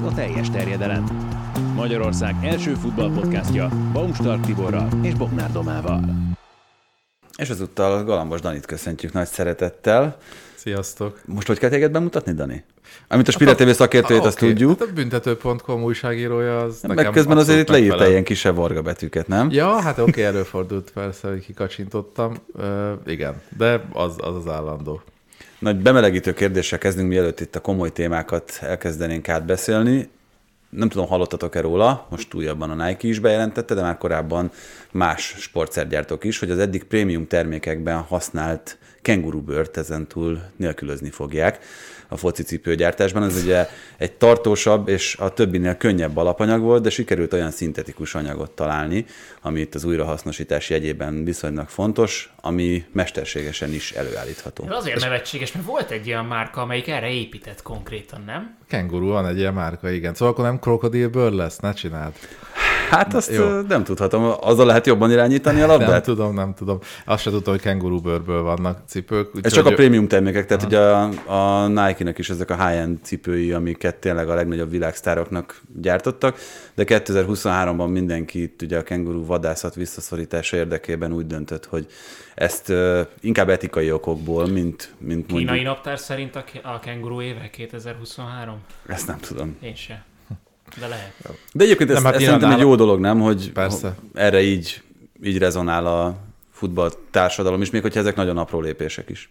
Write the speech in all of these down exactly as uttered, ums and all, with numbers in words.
a teljes terjedelem. Magyarország első futballpodcastja Baumstark Tiborral és Bognár Domával. És ezúttal Galambos Danit köszöntjük nagy szeretettel. Sziasztok! Most hogy kell téged bemutatni, Dani? Amit a Spirit té vé szakértőjét, ah, azt okay. tudjuk. Hát a büntető pont com újságírója az meg nekem közben azért itt leírta megfelel. ilyen kisebb varga betűket, nem? Ja, hát oké, okay, előfordult persze, hogy kikacsintottam. Uh, igen, de az, az az állandó. Nagy bemelegítő kérdéssel kezdünk, mielőtt itt a komoly témákat elkezdenénk átbeszélni. Nem tudom, hallottatok-e róla, most újabban a Nike is bejelentette, de már korábban más sportszergyártók is, hogy az eddig prémium termékekben használt kengurubőrt ezentúl nélkülözni fogják a focicipőgyártásban. Ez ugye egy tartósabb és a többinél könnyebb alapanyag volt, de sikerült olyan szintetikus anyagot találni, ami itt az újrahasznosítás jegyében viszonylag fontos, ami mesterségesen is előállítható. Ez azért nevetséges, mert volt egy olyan márka, amelyik erre épített konkrétan, nem? Kenguru van egy ilyen márka, igen. Szóval akkor nem krokodilbőr lesz, ne csináld. Hát azt Jó. nem tudhatom, azzal lehet jobban irányítani a labdát? Nem tudom, nem tudom. Azt sem tudtam, hogy kengurubőrből vannak cipők. Ez csak a prémium termékek, tehát ugye a, a Nike-nek is ezek a high-end cipői, amiket tényleg a legnagyobb világsztároknak gyártottak, de kétezer-huszonháromban mindenki itt ugye a kenguru vadászat visszaszorítása érdekében úgy döntött, hogy ezt uh, inkább etikai okokból, mint, mint mondjuk... Kínai naptár szerint a, a kenguru éve kétezer-huszonhárom? Ezt nem tudom. Én se. De lehet. De egyébként ez, nem, hát ez szerintem egy jó dolog, nem? Hogy persze. Erre így, így rezonál a futballtársadalom is, még hogyha ezek nagyon apró lépések is.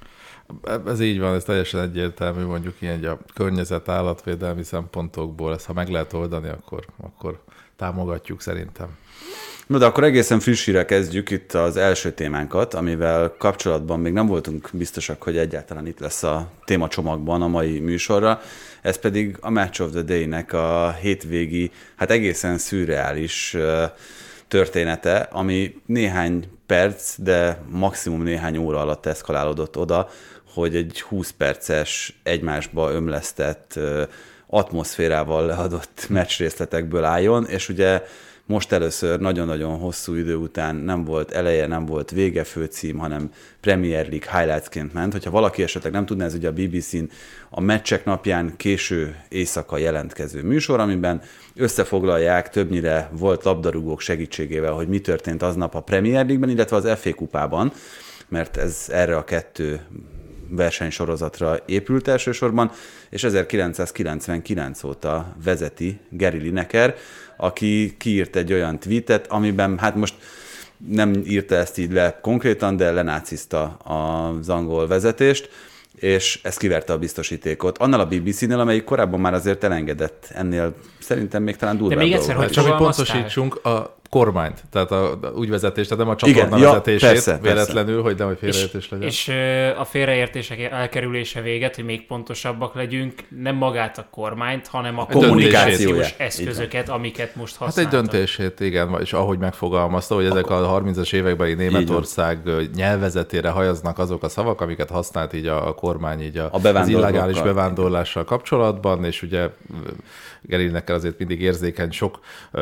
Ez így van, ez teljesen egyértelmű, mondjuk ilyen a környezet, állatvédelmi szempontokból, ezt ha meg lehet oldani, akkor, akkor támogatjuk szerintem. No, de akkor egészen frissire kezdjük itt az első témánkat, amivel kapcsolatban még nem voltunk biztosak, hogy egyáltalán itt lesz a témacsomagban a mai műsorra. Ez pedig a Match of the Day-nek a hétvégi, hát egészen szürreális története, ami néhány perc, de maximum néhány óra alatt eszkalálódott oda, hogy egy húsz perces egymásba ömlesztett atmoszférával leadott meccsrészletekből álljon, és ugye most először nagyon-nagyon hosszú idő után nem volt eleje, nem volt vége főcím, hanem Premier League highlightsként ment. Hogyha valaki esetleg nem tudná, ez ugye a bé bé cén a meccsek napján késő éjszaka jelentkező műsor, amiben összefoglalják többnyire volt labdarúgók segítségével, hogy mi történt aznap a Premier League-ben, illetve az ef á kupában, mert ez erre a kettő versenysorozatra épült elsősorban, és ezerkilencszázkilencvenkilenc óta vezeti Gary Lineker, aki kiírt egy olyan tweetet, amiben hát most nem írta ezt így le konkrétan, de lenácizta az angol vezetést, és ez kiverte a biztosítékot. Annál a bé bé cénél, amelyik korábban már azért elengedett ennél, szerintem még talán durvább. De még egyszer, hogy csak hogy pontosítsunk a kormányt, tehát a, a úgy vezetés, tehát nem a csatorna ja, vezetését persze, véletlenül, persze. Hogy nem, hogy félreértés és, legyen. És a félreértések elkerülése véget, hogy még pontosabbak legyünk, nem magát a kormányt, hanem a, a kommunikációs eszközöket, amiket most használtak. Hát egy döntését, igen, és ahogy megfogalmazta, hogy ezek a harmincas évekbeli Németország nyelvezetére hajaznak azok a szavak, amiket használt így a, a kormány így a, a az illegális bevándorlással kapcsolatban, és ugye Gary Lineker azért mindig érzékeny sok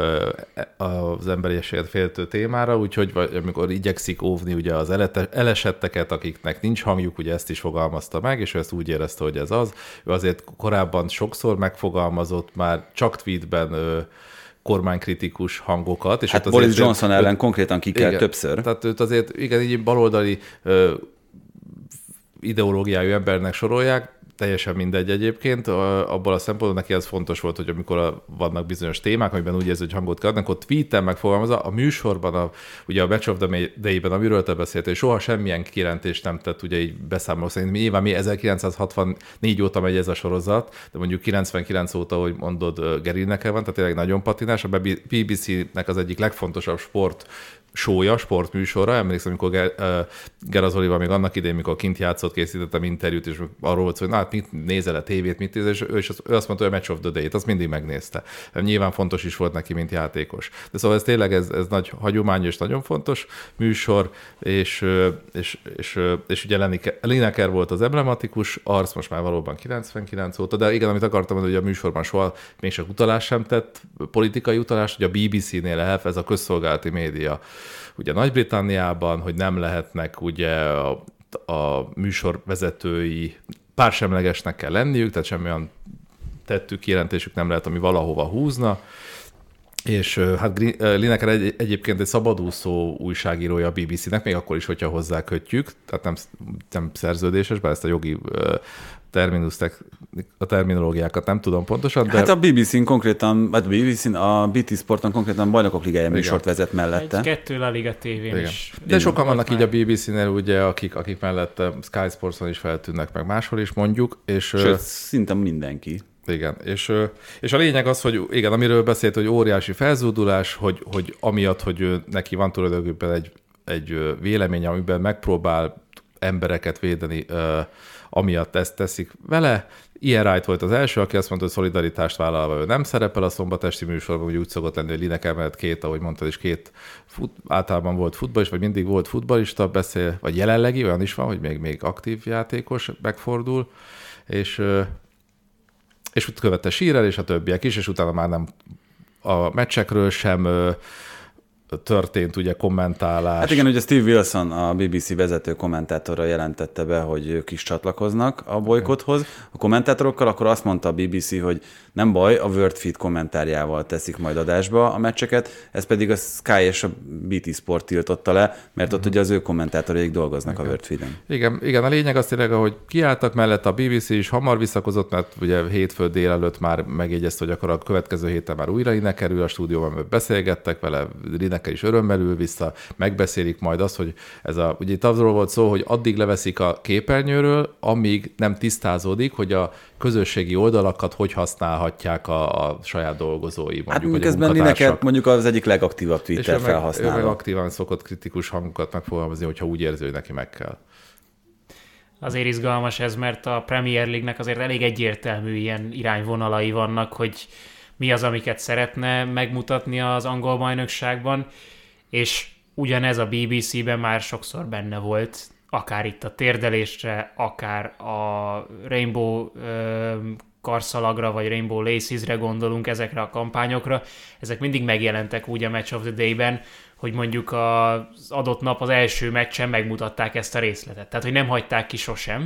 az emberiséget féltő témára, úgyhogy amikor igyekszik óvni ugye az elesetteket, akiknek nincs hangjuk, ugye ezt is fogalmazta meg, és ő ezt úgy érezte, hogy ez az. Ő azért korábban sokszor megfogalmazott már csak tweetben kormánykritikus hangokat. És hát Boris Johnson őt, ellen őt, konkrétan ki kell igen, többször. Tehát őt azért igen, így baloldali ö, ideológiájú embernek sorolják, teljesen mindegy egyébként, abból a szempontból neki az fontos volt, hogy amikor vannak bizonyos témák, amiben úgy érzi, hogy hangot kell adni, akkor tweeten megfogalmazza, a műsorban, a, ugye a Match of the Day-ben, amiről te beszélt, és soha semmilyen kijelentést nem tett, ugye így beszámoló szerint. Nyilván mi ezerkilencszázhatvannégy óta megy ez a sorozat, de mondjuk kilencvenkilenc óta, hogy mondod, Gary Lineker van, tehát tényleg nagyon patinás. A bé bé cének az egyik legfontosabb sport sója, sportműsorra. Emlékszem, amikor Gerazolival még annak idején, mikor kint játszott, készítettem interjút, és arról volt, hogy na, hát mit nézel a tévét, mit nézel, és ő, és ő azt mondta, hogy a Match of the Day-t, azt mindig megnézte. Nyilván fontos is volt neki, mint játékos. De szóval ez tényleg ez, ez nagy hagyomány és nagyon fontos műsor, és, és, és, és ugye Lineker volt az emblematikus arc, most már valóban kilencvenkilenc óta, de igen, amit akartam mondani, hogy a műsorban soha még csak utalás sem tett, politikai utalás, hogy a bé bé cénél elf, ez a közszolgálati média. Ugye Nagy-Britanniában, hogy nem lehetnek ugye a, a műsorvezetői pársemlegesnek kell lenniük, tehát semmilyen tettük, kijelentésük nem lehet, ami valahova húzna. És hát Lineker egy, egyébként egy szabadúszó újságírója a bé bé cé-nek, még akkor is, hogyha hozzá kötjük, tehát nem, nem szerződéses, bár ezt a jogi terminus, a terminológiákat nem tudom pontosan. De... Hát a bé bé cén konkrétan, hát a bé bé cén, a bé té Sporton konkrétan Bajnokok Ligája műsort vezet mellette. Egy-kettő La Liga tévén is. De sokan vannak így a bé bé cénél, ugye, akik, akik mellette Sky Sportson is feltűnnek, meg máshol is mondjuk. És, sőt, szinte mindenki. Igen, és, és a lényeg az, hogy igen, amiről beszélt, hogy óriási felzúdulás, hogy, hogy amiatt, hogy neki van tulajdonképpen egy, egy vélemény, amiben megpróbál embereket védeni, amiatt ezt teszik vele. Ian Wright volt az első, aki azt mondta, hogy szolidaritást vállalva ő nem szerepel a szombatesti műsorban, hogy úgy szokott lenni, hogy Lineker mellett két, ahogy mondtad, és két fut, általában volt futballista, vagy mindig volt futballista, beszél, vagy jelenlegi, olyan is van, hogy még, még aktív játékos megfordul, és és ott követte Shearer és a többiek is, és utána már nem a meccsekről sem történt ugye kommentálás. Hát igen, ugye Steve Wilson, a bé bé cé vezető kommentátora jelentette be, hogy ők is csatlakoznak a bolykothoz. A kommentátorokkal akkor azt mondta a bé bé cé, hogy nem baj, a Word Feed kommentárjával teszik majd adásba a meccseket, ez pedig a Sky és a bé té Sport tiltotta le, mert ott ugye az ő kommentátoraik dolgoznak igen. a Word Feeden. Igen, igen, a lényeg az tényleg, hogy kiálltak mellett, a bé bé cé is hamar visszakozott, mert ugye hétfő délelőtt már megjegyezte, hogy akkor a következő héten már újra ide kerül a stúdióban, beszélgettek vele, Lineker is örömmel ül vissza, megbeszélik majd azt, hogy ez a, ugye itt azról volt szó, hogy addig leveszik a képernyőről, amíg nem tisztázódik, hogy a közösségi oldalakat hogy használhatják a, a saját dolgozói, mondjuk, hát mondjuk ezben Lineker mondjuk az egyik legaktívabb Twitter és felhasználó. És ő meg aktívan szokott kritikus hangokat megfogalmazni, hogyha úgy érzi, hogy neki meg kell. Azért izgalmas ez, mert a Premier League-nek azért elég egyértelmű ilyen irányvonalai vannak, hogy mi az, amiket szeretne megmutatni az angol bajnokságban, és ugyanez a bé bé cé-ben már sokszor benne volt, akár itt a térdelésre, akár a Rainbow ö, karszalagra, vagy Rainbow Laces-re gondolunk, ezekre a kampányokra. Ezek mindig megjelentek úgy a Match of the Day-ben, hogy mondjuk az adott nap az első meccsen megmutatták ezt a részletet. Tehát, hogy nem hagyták ki sosem,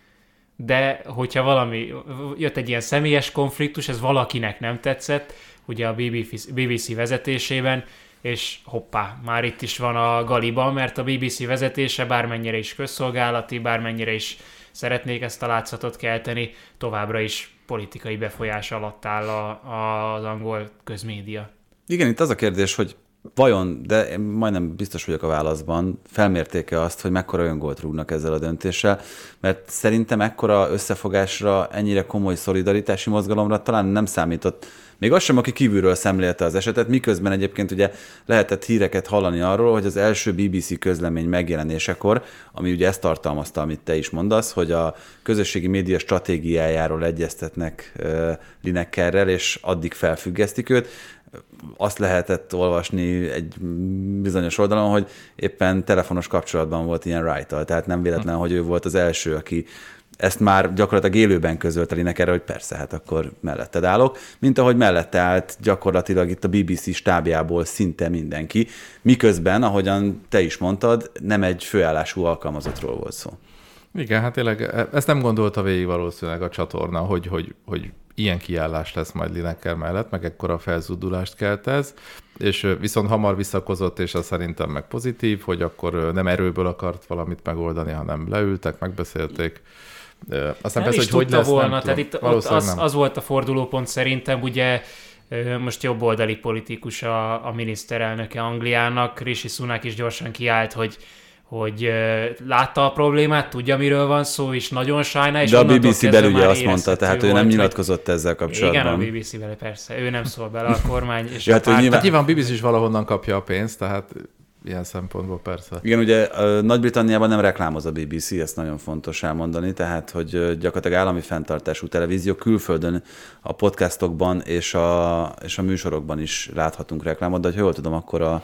de hogyha valami, jött egy ilyen személyes konfliktus, ez valakinek nem tetszett, ugye a bé bé cé vezetésében, és hoppá, már itt is van a galiba, mert a bé bé cé vezetése bármennyire is közszolgálati, bármennyire is szeretnék ezt a látszatot kelteni, továbbra is politikai befolyás alatt áll a, a, az angol közmédia. Igen, itt az a kérdés, hogy vajon, de én majdnem biztos vagyok a válaszban, felmérték-e azt, hogy mekkora öngolt rúgnak ezzel a döntéssel, mert szerintem ekkora összefogásra, ennyire komoly szolidaritási mozgalomra talán nem számított. Még az sem, aki kívülről szemlélte az esetet, miközben egyébként ugye lehetett híreket hallani arról, hogy az első bé bé cé közlemény megjelenésekor, ami ugye ezt tartalmazta, amit te is mondasz, hogy a közösségi média stratégiájáról egyeztetnek uh, Linekerrel, és addig felfüggesztik őt, azt lehetett olvasni egy bizonyos oldalon, hogy éppen telefonos kapcsolatban volt ilyen Wright-tal, tehát nem véletlen, hogy ő volt az első, aki ezt már gyakorlatilag élőben közölte Linekerre, hogy persze, hát akkor melletted állok, mint ahogy mellette állt gyakorlatilag itt a bé bé cé stábjából szinte mindenki, miközben, ahogyan te is mondtad, nem egy főállású alkalmazottról volt szó. Igen, hát tényleg ezt nem gondolta végig valószínűleg a csatorna, hogy, hogy, hogy ilyen kiállás lesz majd Lineker mellett, meg ekkora felzúdulást kelt ez, és viszont hamar visszakozott, és az szerintem meg pozitív, hogy akkor nem erőből akart valamit megoldani, hanem leültek, megbeszélték. Aztán nem persze, is hogy hogy lesz, volna, nem tehát itt az, az volt a fordulópont szerintem, ugye most jobboldali politikus a, a miniszterelnöke Angliának, Rishi Sunak is gyorsan kiállt, hogy hogy látta a problémát, tudja, miről van szó, és nagyon sajnál, és de a bé bé cé belül ugye azt mondta, tehát ő nem nyilatkozott ezzel kapcsolatban. Igen, a bé bé cé belül persze, ő nem szól bele a kormány. És ja, a párt... nyilván... nyilván a bé bé cé is valahonnan kapja a pénzt, tehát ilyen szempontból persze. Igen, ugye Nagy-Britanniában nem reklámoz a bé bé cé, ezt nagyon fontos elmondani, tehát hogy gyakorlatilag állami fenntartású televízió, külföldön a podcastokban és a, és a műsorokban is láthatunk reklámot, de ha jól tudom, akkor a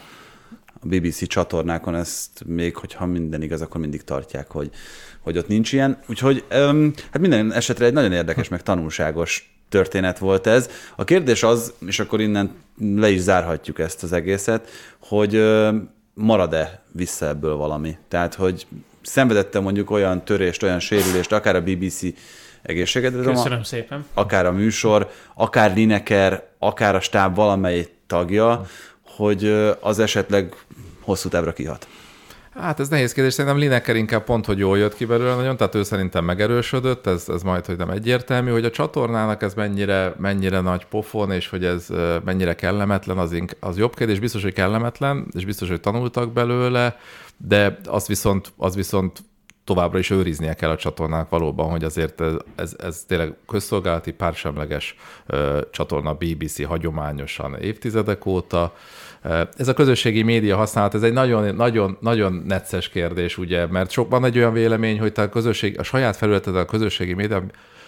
a bé bé cé csatornákon ezt még, hogyha minden igaz, akkor mindig tartják, hogy, hogy ott nincs ilyen. Úgyhogy um, hát minden esetre egy nagyon érdekes, meg tanulságos történet volt ez. A kérdés az, és akkor innen le is zárhatjuk ezt az egészet, hogy uh, marad-e vissza ebből valami? Tehát, hogy szenvedette mondjuk olyan törést, olyan sérülést, akár a bé bé cé egészségedre. Köszönöm szépen. Akár a műsor, akár Lineker, akár a stáb valamely tagja, hogy az esetleg hosszú távra kihat. Hát ez nehéz kérdés, szerintem Lineker inkább pont, hogy jól jött ki belőle nagyon, tehát ő szerintem megerősödött, ez, ez majd, hogy nem egyértelmű, hogy a csatornának ez mennyire, mennyire nagy pofon, és hogy ez mennyire kellemetlen, az, ink, az jobb kérdés, biztos, hogy kellemetlen, és biztos, hogy tanultak belőle, de az viszont, az viszont továbbra is őriznie kell a csatornának valóban, hogy azért ez, ez, ez tényleg közszolgálati, pársemleges uh, csatorna, bé bé cé hagyományosan évtizedek óta. Uh, ez a közösségi média használat, ez egy nagyon, nagyon, nagyon necces kérdés, ugye, mert sok van egy olyan vélemény, hogy te a, közösség, a saját felületed a közösségi média,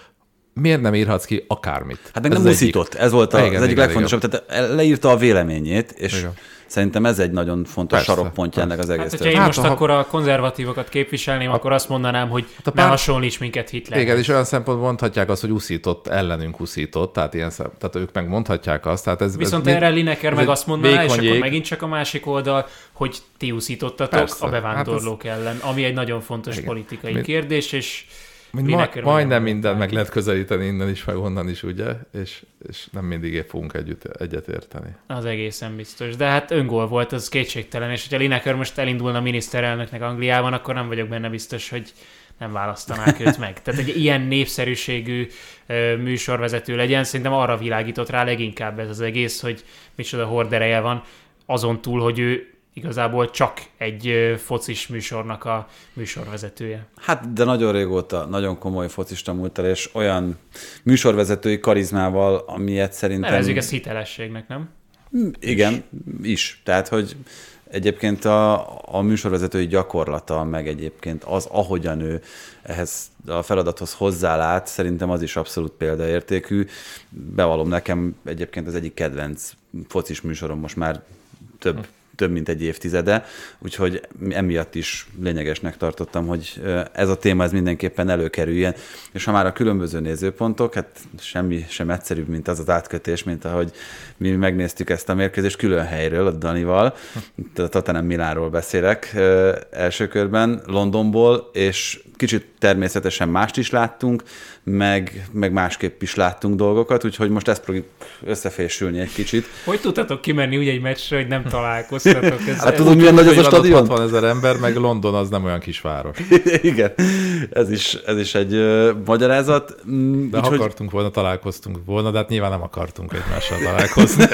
miért nem írhatsz ki akármit? Hát meg nem buszított, ez volt a, igen, az egyik igen, legfontosabb, igen. Tehát leírta a véleményét, és igen. Szerintem ez egy nagyon fontos persze, sarokpontja persze. ennek az egész. Hát, hogyha én hát, most ha... akkor a konzervatívokat képviselném, a... akkor azt mondanám, hogy hát pár... ne hasonlíts minket Hitlerhez. Igen, és olyan szempontból mondhatják azt, hogy uszított, ellenünk uszított, tehát, ilyen szem... tehát ők meg mondhatják azt. Tehát ez, Viszont ez erre Lineker meg azt mondaná, és akkor jég. megint csak a másik oldal, hogy ti uszítottatok persze. a bevándorlók hát ez... ellen, ami egy nagyon fontos igen. politikai Mind... kérdés, és Ma, majdnem minden meg lehet közelíteni innen is, meg onnan is, ugye? És, és nem mindig fogunk együtt, egyet érteni. Az egészen biztos. De hát öngól volt, az kétségtelen, és hogyha Lineker most elindulna miniszterelnöknek Angliában, akkor nem vagyok benne biztos, hogy nem választanák őt meg. Tehát egy ilyen népszerűségű ö, műsorvezető legyen, szerintem arra világított rá leginkább ez az egész, hogy micsoda hordereje van, azon túl, hogy ő igazából csak egy focis műsornak a műsorvezetője. Hát, de nagyon régóta, nagyon komoly focista múlt el, és olyan műsorvezetői karizmával, amilyet szerintem... Nevezzük ezt hitelességnek, nem? Igen, is. is. Tehát, hogy egyébként a, a műsorvezetői gyakorlata, meg egyébként az, ahogyan ő ehhez a feladathoz hozzálát, szerintem az is abszolút példaértékű. Bevallom, nekem egyébként az egyik kedvenc focis műsorom most már több hm. több mint egy évtizede, úgyhogy emiatt is lényegesnek tartottam, hogy ez a téma ez mindenképpen előkerüljen. És ha már a különböző nézőpontok, hát semmi sem egyszerűbb, mint az az átkötés, mint ahogy mi megnéztük ezt a mérkőzést külön helyről, a Danival, a Tottenham Milánról beszélek első körben, Londonból, és kicsit természetesen mást is láttunk, meg, meg másképp is láttunk dolgokat, úgyhogy most ezt próbáljuk összefésülni egy kicsit. Hogy tudtatok kimenni úgy egy meccsre, hogy nem találkoztatok? Ez hát tudod, milyen nagy az a stadion? hatvanezer ember, meg London az nem olyan kisváros. Igen, ez is, ez is egy uh, magyarázat. De ha hogy... akartunk volna, találkoztunk volna, de hát nyilván nem akartunk egymással találkozni.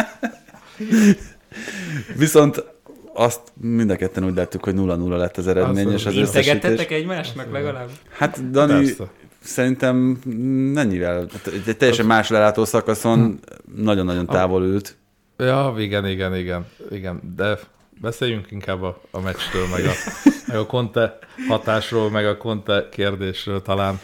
Viszont azt mind a ketten úgy láttuk, hogy nulla nulla lett az eredmény, az és az összesítés. Integettetek egymásnak legalább? Hát Dani, persze. Szerintem mennyivel, egy teljesen más lelátó szakaszon nagyon-nagyon távol ült. Ja, igen, igen, igen, igen, de beszéljünk inkább a, a meccstől, meg a, meg a Conte hatásról, meg a Conte kérdésről talán.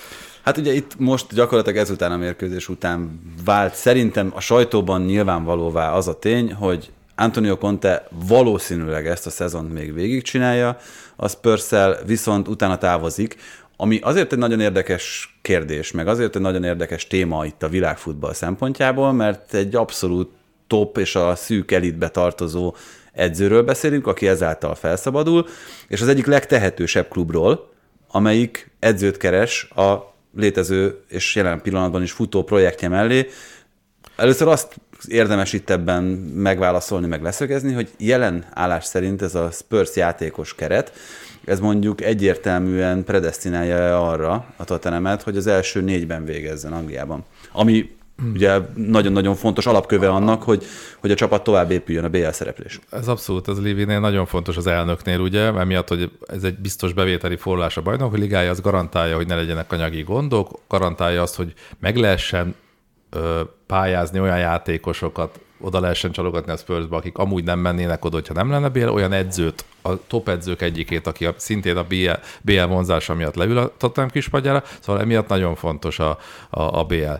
Hát ugye itt most gyakorlatilag ezután a mérkőzés után vált szerintem a sajtóban nyilvánvalóvá az a tény, hogy Antonio Conte valószínűleg ezt a szezont még végigcsinálja, a Spurs-szel viszont utána távozik, ami azért egy nagyon érdekes kérdés, meg azért egy nagyon érdekes téma itt a világfutball szempontjából, mert egy abszolút top és a szűk elitbe tartozó edzőről beszélünk, aki ezáltal felszabadul, és az egyik legtehetősebb klubról, amelyik edzőt keres a létező és jelen pillanatban is futó projektje mellé. Először azt érdemes itt ebben megválaszolni, meg leszögezni, hogy jelen állás szerint ez a Spurs játékos keret, ez mondjuk egyértelműen predesztinálja arra a Tottenhamet, hogy az első négyben végezzen Angliában. Ami ugye nagyon-nagyon fontos alapköve annak, hogy, hogy a csapat tovább épüljön a bé el szereplés. Ez abszolút, ez Lévinél nagyon fontos az elnöknél, ugye, emiatt, hogy ez egy biztos bevételi forrás a bajnoki ligája, az garantálja, hogy ne legyenek anyagi gondok, garantálja azt, hogy meg lehessen ö, pályázni olyan játékosokat, oda lehessen csalogatni a Spursba, akik amúgy nem mennének oda, hogyha nem lenne bé el, olyan edzőt, a top edzők egyikét, aki a, szintén a bé el, bé el vonzása miatt leül a Tottenham kispadjára, szóval emiatt nagyon fontos a, a, a bé el.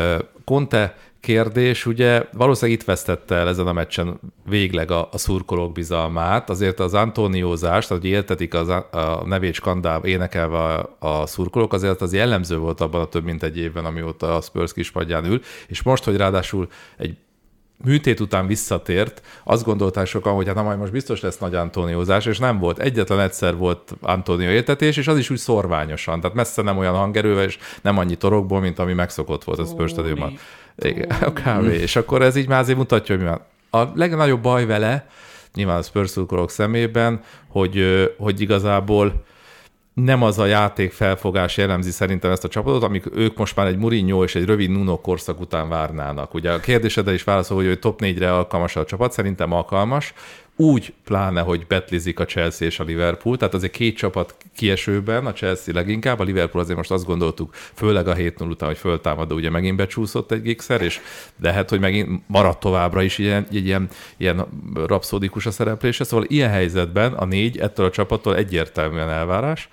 Conte kérdés, ugye valószínűleg itt vesztette el ezen a meccsen végleg a, a szurkolók bizalmát, azért az Antoniózást, ahogy éltetik az, a nevét skandál énekelve a, a szurkolók, azért az jellemző volt abban a több mint egy évben, amióta a Spurs kispadján ül, és most, hogy ráadásul egy műtét után visszatért, azt gondolták sokan, hogy hát na majd most biztos lesz nagy Antoniózás, és nem volt. Egyetlen egyszer volt Antonio értetés, és az is úgy szorványosan, tehát messze nem olyan hangerővel, és nem annyi torokból, mint ami megszokott volt a Spurs stadionban. Igen, a kávé. És akkor ez így már azért mutatja, hogy mi van. A legnagyobb baj vele, nyilván a Spurs szurkolók szemében, hogy, hogy igazából nem az a játék felfogás jellemzi szerintem ezt a csapatot, amik ők most már egy Mourinho és egy rövid Nuno korszak után várnának. Ugye a kérdésedre is válaszol, hogy ő top négyre alkalmas a csapat, szerintem alkalmas. Úgy pláne, hogy betlizik a Chelsea és a Liverpool, tehát azért két csapat kiesőben, a Chelsea leginkább, a Liverpool azért most azt gondoltuk, főleg a hét null után, hogy föltámadó, ugye megint becsúszott egy gigszer, és lehet, hogy megint maradt továbbra is ilyen, ilyen, ilyen rapszódikus a szereplése, szóval ilyen helyzetben a négy ettől a csapattól egyértelműen elvárás.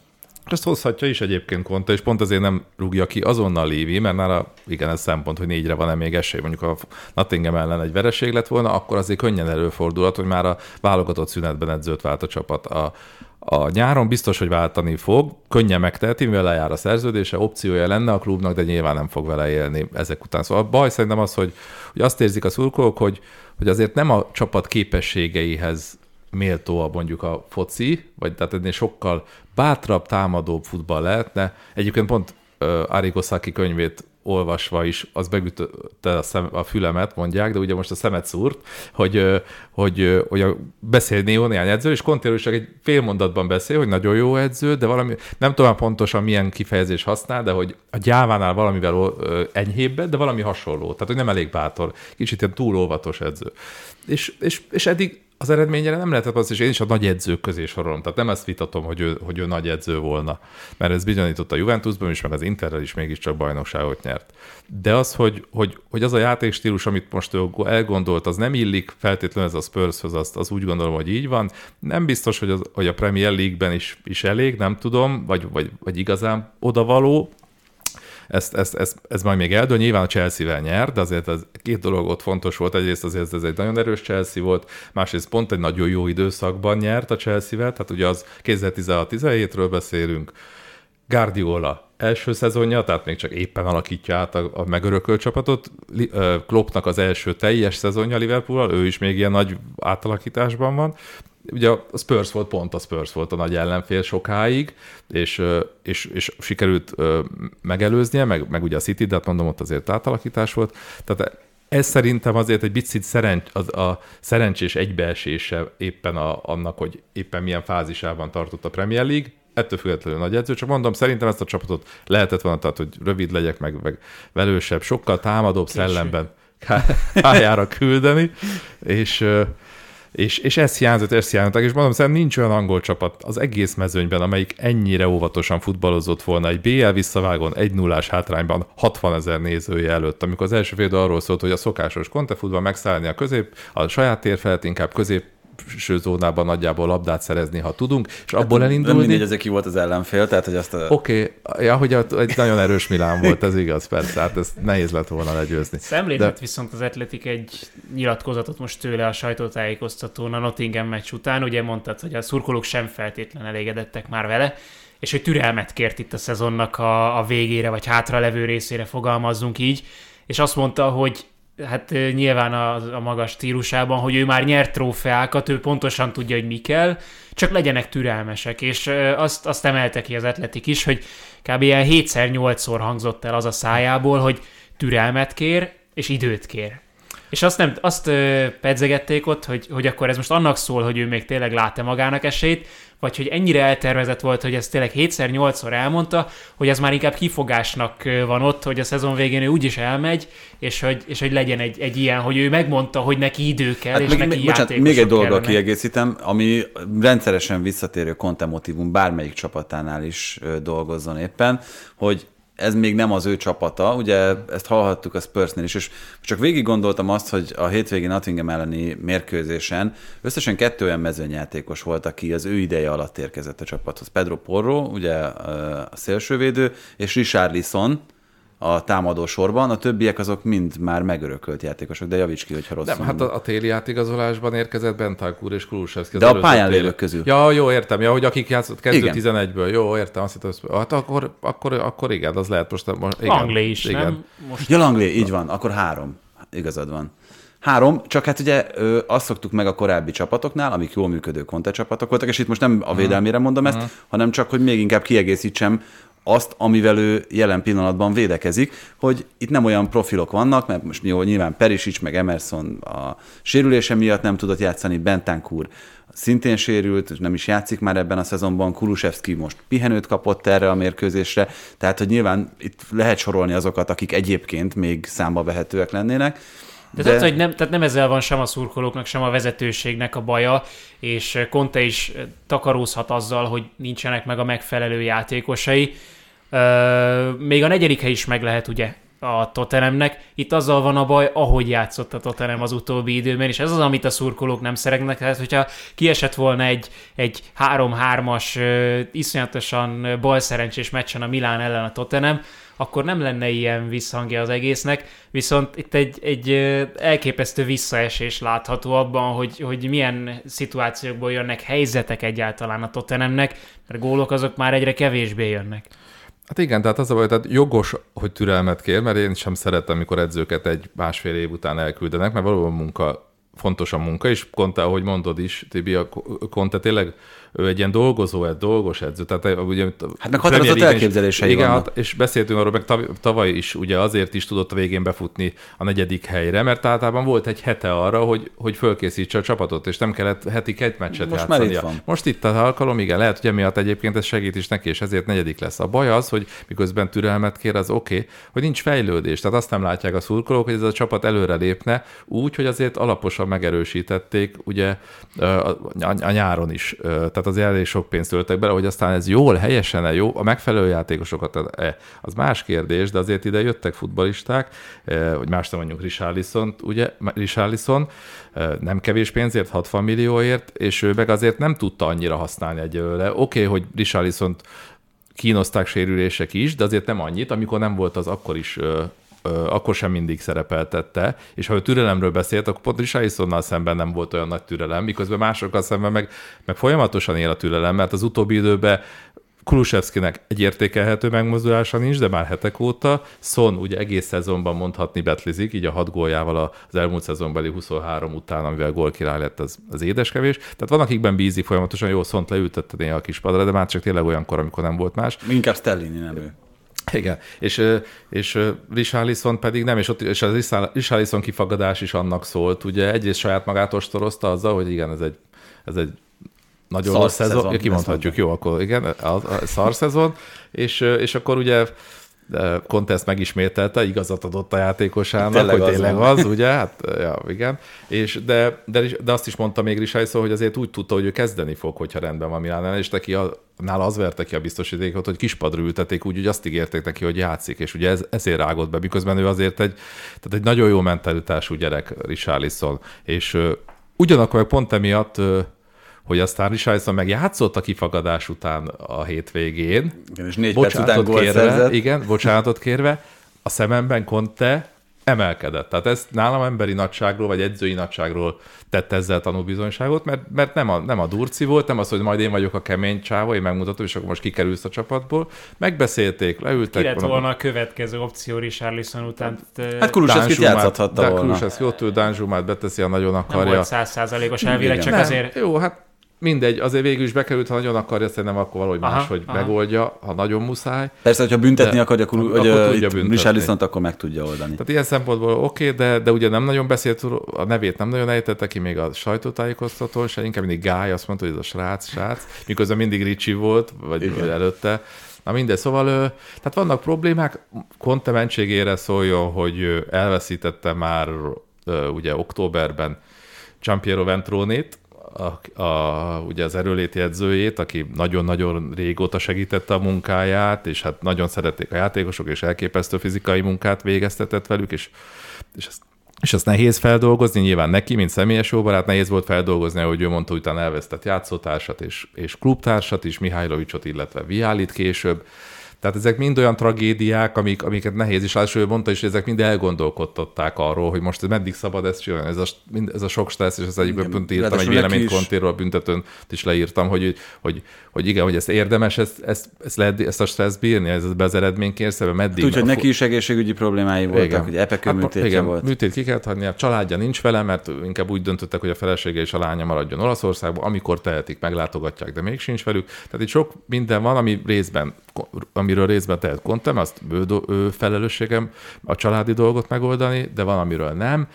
Ezt hozhatja is egyébként Conte, és pont azért nem rúgja ki azonnal Lévi, mert nála igen, ez szempont, hogy négyre van-e még esély. Mondjuk a Nottingham ellen egy vereség lett volna, akkor azért könnyen előfordulhat, hogy már a válogatott szünetben edzőt vált a csapat. A, a nyáron biztos, hogy váltani fog, könnyen megteheti, mivel lejár a szerződése, opciója lenne a klubnak, de nyilván nem fog vele élni ezek után. Szóval a baj szerintem az, hogy, hogy azt érzik a szurkolók, hogy, hogy azért nem a csapat képességeihez méltó a mondjuk a foci, vagy tehát ennél sokkal bátrabb, támadóbb futball lehetne. Egyébként pont uh, Arrigo Sacchi könyvét olvasva is, az megütötte a, szem, a fülemet, mondják, de ugye most a szemet szúrt, hogy, uh, hogy, uh, hogy a, beszél néha néhány edző, és Conte is csak egy fél mondatban beszél, hogy nagyon jó edző, de valami, nem tudom pontosan milyen kifejezés használ, de hogy a gyávánál valamivel uh, enyhébb, de valami hasonló. Tehát, hogy nem elég bátor, kicsit ilyen túl óvatos edző. És, és, és eddig az eredményére nem lehetett az, és én is a nagy edzők közé sorolom. Tehát nem ezt vitatom, hogy ő, hogy ő nagy edző volna. Mert ez bizonyított a Juventusban is, meg az Interrel is mégiscsak bajnokságot nyert. De az, hogy, hogy, hogy az a játékstílus, amit most ő elgondolt, az nem illik feltétlenül ez a Spurshöz, azt, az úgy gondolom, hogy így van. Nem biztos, hogy, az, hogy a Premier League-ben is, is elég, nem tudom, vagy, vagy, vagy igazán odavaló. Ezt, ezt, ezt, ez majd még eldől, nyilván a Chelsea-vel nyert, de azért ez két dolog ott fontos volt. Egyrészt azért ez egy nagyon erős Chelsea volt, másrészt pont egy nagyon jó időszakban nyert a Chelsea-vel, tehát ugye az kétezer-tizenhat tizenhétről beszélünk. Guardiola első szezonja, tehát még csak éppen alakítja át a, a megörökölt csapatot. Kloppnak az első teljes szezonja Liverpool-al, ő is még ilyen nagy átalakításban van. Ugye a Spurs volt, pont a Spurs volt a nagy ellenfél sokáig, és, és, és sikerült megelőznie, meg, meg ugye a City, de hát mondom, ott azért átalakítás volt. Tehát ez szerintem azért egy picit szerencs, az a szerencsés egybeesése éppen a, annak, hogy éppen milyen fázisában tartott a Premier League. Ettől függetlenül nagy edző, csak mondom, szerintem ezt a csapatot lehetett volna, tehát, hogy rövid legyek, meg, meg velősebb, sokkal támadóbb Késő. szellemben pályára küldeni, és... És, és ez hiányzott, ez hiányzott, és mondom, szerintem nincs olyan angol csapat az egész mezőnyben, amelyik ennyire óvatosan futballozott volna egy bé el visszavágón, egy nullás hátrányban hatvanezer nézője előtt, amikor az első fél arról szólt, hogy a szokásos Conte futball megszállni a közép, a saját tér felett inkább közép zónában nagyjából labdát szerezni, ha tudunk, és hát abból elindulni. Nem mindegy, ezek ki volt az ellenfél, tehát hogy azt a... Oké, okay. Ja, hogy egy nagyon erős Milán volt, ez igaz, persze, hát ezt nehéz lett volna legyőzni. Szemlélhet De... viszont az Athletic egy nyilatkozatot most tőle a sajtótájékoztatón a Nottingham meccs után, ugye mondtad, hogy a szurkolók sem feltétlen elégedettek már vele, és hogy türelmet kért itt a szezonnak a, a végére, vagy hátralevő részére, fogalmazzunk így, és azt mondta, hogy hát nyilván a, a magas stílusában, hogy ő már nyert trófeákat, ő pontosan tudja, hogy mi kell, csak legyenek türelmesek, és azt, azt emelte ki az Athletic is, hogy kb. Ilyen hétszer-nyolcszor hangzott el az a szájából, hogy türelmet kér, és időt kér. És azt, nem, azt pedzegették ott, hogy, hogy akkor ez most annak szól, hogy ő még tényleg lát-e magának esélyt, vagy hogy ennyire eltervezett volt, hogy ezt tényleg hétszer-nyolcszor elmondta, hogy ez már inkább kifogásnak van ott, hogy a szezon végén ő úgyis elmegy, és hogy, és hogy legyen egy, egy ilyen, hogy ő megmondta, hogy neki idő kell, hát és még, neki bocsánat, játékosok még egy dologgal kellene. Kiegészítem, ami rendszeresen visszatérő Conte motívum, bármelyik csapatánál is dolgozzon éppen, hogy ez még nem az ő csapata, ugye ezt hallhattuk a Spursnél is, és csak végig gondoltam azt, hogy a hétvégi Nottingham elleni mérkőzésen összesen kettő olyan mezőnyjátékos volt, aki az ő ideje alatt érkezett a csapathoz. Pedro Porro, ugye a szélsővédő, és Richarlison a támadó sorban, a többiek azok mind már megörökölt játékosok, de javíts ki, hogyha rosszul. Nem, hát a, a téli játékigazolásban érkezett Bentancur és Kulusevski. De a pályán lévők közül. Ja, jó, értem. Ja, hogy akik játszott kezdő tizenegyből. Jó, értem. Azt hittem, hát akkor, akkor, akkor igen, az lehet most. most igen, Langley is, igen. nem? Most ja, Langley, így van. Akkor három. Igazad van. Három, csak hát ugye ö, azt szoktuk meg a korábbi csapatoknál, amik jól működő Conte csapatok voltak, és itt most nem a védelmére mondom ezt, uh-huh. hanem csak, hogy még inkább kiegészítsem azt, amivel ő jelen pillanatban védekezik, hogy itt nem olyan profilok vannak, mert most jó, nyilván Perisic meg Emerson a sérülése miatt nem tudott játszani, Bentancur szintén sérült, nem is játszik már ebben a szezonban, Kulusevski most pihenőt kapott erre a mérkőzésre, tehát hogy nyilván itt lehet sorolni azokat, akik egyébként még számba vehetőek lennének. De, de... Tehát, hogy nem, tehát nem ezzel van sem a szurkolóknak, sem a vezetőségnek a baja, és Conte is takarózhat azzal, hogy nincsenek meg a megfelelő játékosai. Még a negyedik hely is meg lehet ugye a Tottenhamnek. Itt azzal van a baj, ahogy játszott a Tottenham az utóbbi időben, és ez az, amit a szurkolók nem szeretnek. Tehát, hogyha kiesett volna egy, egy három-hármas, iszonyatosan balszerencsés meccsen a Milán ellen a Tottenham, akkor nem lenne ilyen visszhangja az egésznek, viszont itt egy, egy elképesztő visszaesés látható abban, hogy, hogy milyen szituációkból jönnek helyzetek egyáltalán a Tottenhamnek, mert gólok azok már egyre kevésbé jönnek. Hát igen, tehát az a baj, tehát jogos, hogy türelmet kér, mert én sem szeretem, amikor edzőket egy másfél év után elküldenek, mert valóban munka, fontos a munka, és Conte, ahogy mondod is, Tibi, a Conte tényleg ő egy ilyen dolgozó, egy dolgos edző. Tehát, ugye, hát meg határozott elképzelései igen, vannak. Hát, és beszéltünk arról, meg tavaly is ugye azért is tudott a végén befutni a negyedik helyre, mert általában volt egy hete arra, hogy, hogy fölkészítse a csapatot, és nem kellett heti egy meccset Most játszania. Már itt van. Most itt az alkalom, igen, lehet, hogy emiatt egyébként ez segít is neki, és ezért negyedik lesz. A baj az, hogy miközben türelmet kér, az oké, okay, hogy nincs fejlődés. Tehát azt nem látják a szurkolók, hogy ez a csapat előre lépne, úgy, hogy azért alaposan megerősítették ugye a nyáron is. Tehát az elég sok pénzt töltek bele, hogy aztán ez jól, helyesen, jó, a megfelelő játékosokat, az más kérdés, de azért ide jöttek futballisták, hogy más nem mondjuk Richarlison, ugye, Richarlison, nem kevés pénzért, hatvan millióért, és ő meg azért nem tudta annyira használni egyelőre. Oké, okay, hogy Richarlisont kínozták sérülések is, de azért nem annyit, amikor nem volt az akkor is akkor sem mindig szerepeltette, és ha ő türelemről beszélt, akkor pont Richarlisonnal szemben nem volt olyan nagy türelem, miközben másokkal szemben meg, meg folyamatosan él a türelem, mert az utóbbi időben Kulusevskinek egy értékelhető megmozdulása nincs, de már hetek óta. Son ugye egész szezonban mondhatni betlizik, így a hat góljával az elmúlt szezonbeli huszonhárom után, amivel gólkirály lett, az, az édeskevés. Tehát van, akikben bízik folyamatosan, jó, Sont leültette néha a kispadra, de már csak tényleg olyankor, amikor nem volt más. Inkább Stellini, nem ő. Igen, és, és Richarlison pedig nem, és, ott, és az Richarlison kifagadás is annak szólt, ugye egyrészt saját magát ostorozta azzal, hogy igen, ez egy, ez egy nagyon szar rossz szezon, szezon kimondhatjuk, jó, akkor igen, a, a szar szezon, és, és akkor ugye Conte ezt megismételte, igazat adott a játékosának, tényleg hogy tényleg az, az ugye, hát ja, igen, és de, de, de azt is mondta még Richarlison, hogy azért úgy tudta, hogy ő kezdeni fog, hogyha rendben van Milánál, és neki a, nála az verte ki a biztosítékot, hogy kispadra ültették, úgy, hogy azt ígérték neki, hogy játszik, és ugye ez, ezért rágott be, miközben ő azért egy, tehát egy nagyon jó mentalitású gyerek Richarlison, és uh, ugyanakkor pont emiatt uh, hogy aztán Richarlison meg játszott a kifagadás után a hétvégén. Igen, és négy perc után gólt szerzett. Igen, bocsánatot kérve, a szememben Conte emelkedett. Tehát ez nálam emberi nagyságról, vagy edzői nagyságról tett ezzel tanúbizonyságot, mert, mert nem, a, nem a durci volt, nem az, hogy majd én vagyok a kemény csáva, én megmutatom, és akkor most kikerülsz a csapatból. Megbeszélték, leültek. Ki lett volna a következő opció Richarlison után? Hát Kulusevskit játszhathatta volna. Kulusevski ott ül, Danjumát beteszi, ha nagyon akarja. Nem volt száz százalékos elvileg, csak nem, azért... Jó, hát mindegy, azért végül is bekerült, ha nagyon akarja, szerintem akkor valahogy aha, máshogy aha. megoldja, ha nagyon muszáj. Persze, hogyha büntetni de, akarja Richarlisont, akkor meg tudja oldani. Tehát ilyen szempontból oké, okay, de, de ugye nem nagyon beszélt, a nevét nem nagyon ejtette ki még a sajtótájékoztatón, se inkább mindig Guy azt mondta, hogy ez a srác, srác, miközben mindig Ricci volt, vagy igen. előtte. Na mindegy, szóval tehát vannak problémák, Conte mentségére szóljon, hogy elveszítette már ugye októberben Giampiero Ventronét, A, a, ugye az erőléti edzőjét, aki nagyon-nagyon régóta segítette a munkáját, és hát nagyon szerették a játékosok, és elképesztő fizikai munkát végeztetett velük, és, és, ezt, és ezt nehéz feldolgozni, nyilván neki, mint személyes jóbarát, nehéz volt feldolgozni, ahogy ő mondta, utána elvesztett játszótársat és, és klubtársat is, Mihajlovicsot, illetve Viálit később, Tehát ezek mind olyan tragédiák, amik, amiket nehéz is látni, ő mondta is, hogy ezek mind elgondolkodtatták arról, hogy most meddig szabad ezt csinálni, ez a, ez a sok stressz, és az egyikben pont írtam egy véleményt Contéről, a büntetőn is leírtam, hogy, hogy, hogy igen, hogy ezt érdemes, ezt, ezt, ezt, lehet, ezt a stressz bírni, ez be az eredménykérszebe, meddig. Úgy, hogy neki is egészségügyi problémái voltak, igen. Hogy epekőműtétje hát, volt. Műtét ki kellett hagyni, a családja nincs vele, mert inkább úgy döntöttek, hogy a felesége és a lánya maradjon Olaszországban, amikor tehetik, meglátogatják, de még sincs velük. Tehát itt sok minden van, ami részben, amiről részben tehet Contem, azt ő, ő felelősségem a családi dolgot megoldani, de van, amiről nem.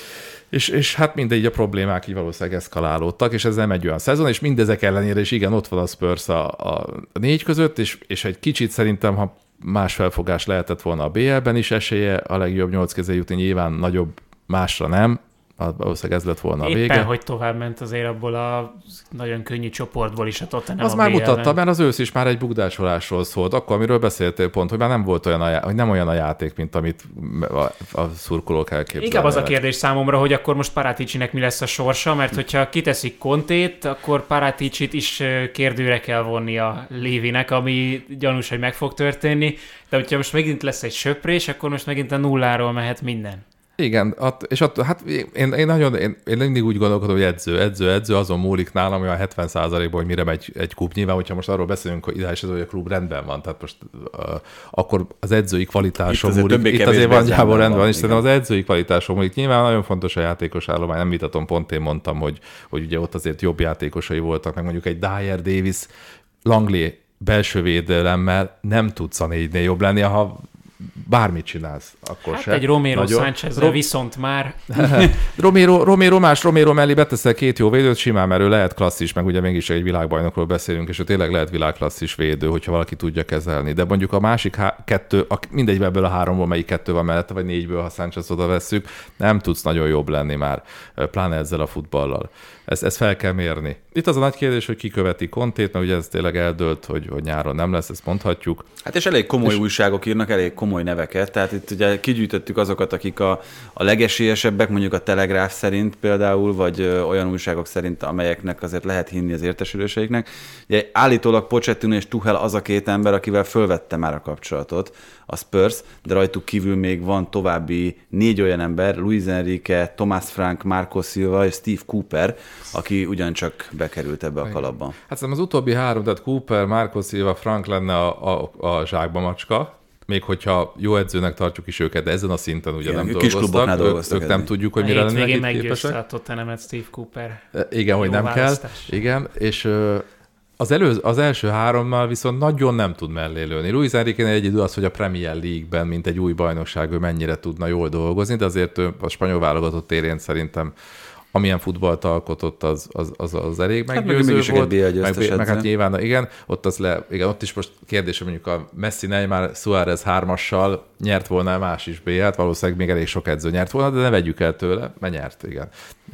És, és hát mindegy, a problémák így valószínűleg eszkalálódtak, és ez nem egy olyan szezon, és mindezek ellenére is igen, ott van a Spurs a, a négy között, és, és egy kicsit szerintem, ha más felfogás lehetett volna a bé el-ben is esélye, a legjobb nyolc közé jutni, nyilván nagyobb másra nem, valószínűleg ez lett volna a vége. Éppen, hogy tovább ment azért abból a nagyon könnyű csoportból is a Tottenham. Az már mutatta, mert az ősz is már egy bukdásolásról szólt, akkor amiről beszéltél pont, hogy már nem volt olyan a, hogy nem olyan a játék, mint amit a, a szurkolók elképzelnek. Inkább az a kérdés számomra, hogy akkor most Paraticinek mi lesz a sorsa, mert hogyha kiteszik Contét, akkor Paraticit is kérdőre kell vonni a Lévinek, ami gyanús, hogy meg fog történni, de hogyha most megint lesz egy söprés, akkor most megint a nulláról mehet minden. Igen, att, és att, hát én, én nagyon, én, én mindig úgy gondolkodom, hogy edző, edző, edző, azon múlik nálam olyan hetven százalékban, hogy mire megy egy klub. Nyilván, hogyha most arról beszélünk, hogy ideális ez, hogy a klub rendben van, tehát most uh, akkor az edzői kvalitáson múlik. Itt azért van gyából rendben van, és szerintem az edzői kvalitáson múlik. Nyilván nagyon fontos a játékos állomány, nem vitatom, pont én mondtam, hogy, hogy ugye ott azért jobb játékosai voltak, meg mondjuk egy Dyer Davis, Langley belső védelemmel nem tudsz a négynél jobb lenni, ha bármit csinálsz, akkor hát se. egy Romero Nagyon... Sánchez Rom... viszont már... Romero, Romero más, Romero mellé beteszel két jó védőt, simán, mert ő lehet klasszis, meg ugye mégis egy világbajnokról beszélünk, és ő tényleg lehet világklasszis védő, hogyha valaki tudja kezelni. De mondjuk a másik há- kettő, a, mindegy ebből a háromból melyik kettő van mellette, vagy négyből, ha Sánchez oda vesszük, nem tudsz nagyon jobb lenni már, pláne ezzel a futballal. Ezt, ezt fel kell mérni. Itt az a nagy kérdés, hogy ki követi Contét, mert ugye ez tényleg eldőlt, hogy, hogy nyáron nem lesz, ezt mondhatjuk. Hát és elég komoly és... újságok írnak, elég komoly neveket, tehát itt ugye kigyűjtöttük azokat, akik a, a legesélyesebbek, mondjuk a Telegráf szerint például, vagy ö, olyan újságok szerint, amelyeknek azért lehet hinni az értesüléseiknek. Ugye állítólag Pochettino és Tuchel az a két ember, akivel fölvette már a kapcsolatot, a Spurs, de rajtuk kívül még van további négy olyan ember, Luis Enrique, Thomas Frank, Marco Silva és Steve Cooper, aki ugyancsak bekerült ebbe a kalapba. Hát szerintem az utóbbi három, tehát Cooper, Marco Silva, Frank lenne a, a, a zsákba macska, még hogyha jó edzőnek tartjuk is őket, de ezen a szinten ugye igen, nem dolgoztak, ők, ők nem tudjuk, hogy mire lennek itt képesek. Meggyőzte a Tottenhamet Steve Cooper. Igen, hogy nem választás. kell. Igen, és az, előz, az első hárommal viszont nagyon nem tud mellé lőni. Luis Enrique-nél egy idő az, hogy a Premier League-ben, mint egy új bajnokság, ő mennyire tudna jól dolgozni, de azért a spanyol válogatott térén szerintem amilyen futballt alkotott, az, az, az, az elég meggyőző hát, volt. Meg, meg hát nyilván, igen, ott, az le, igen, ott is most kérdés, hogy mondjuk a Messi, Neymar, Suárez hármassal nyert volna más is bé el-t, valószínűleg még elég sok edző nyert volna, de ne vegyük el tőle, mert nyert, igen.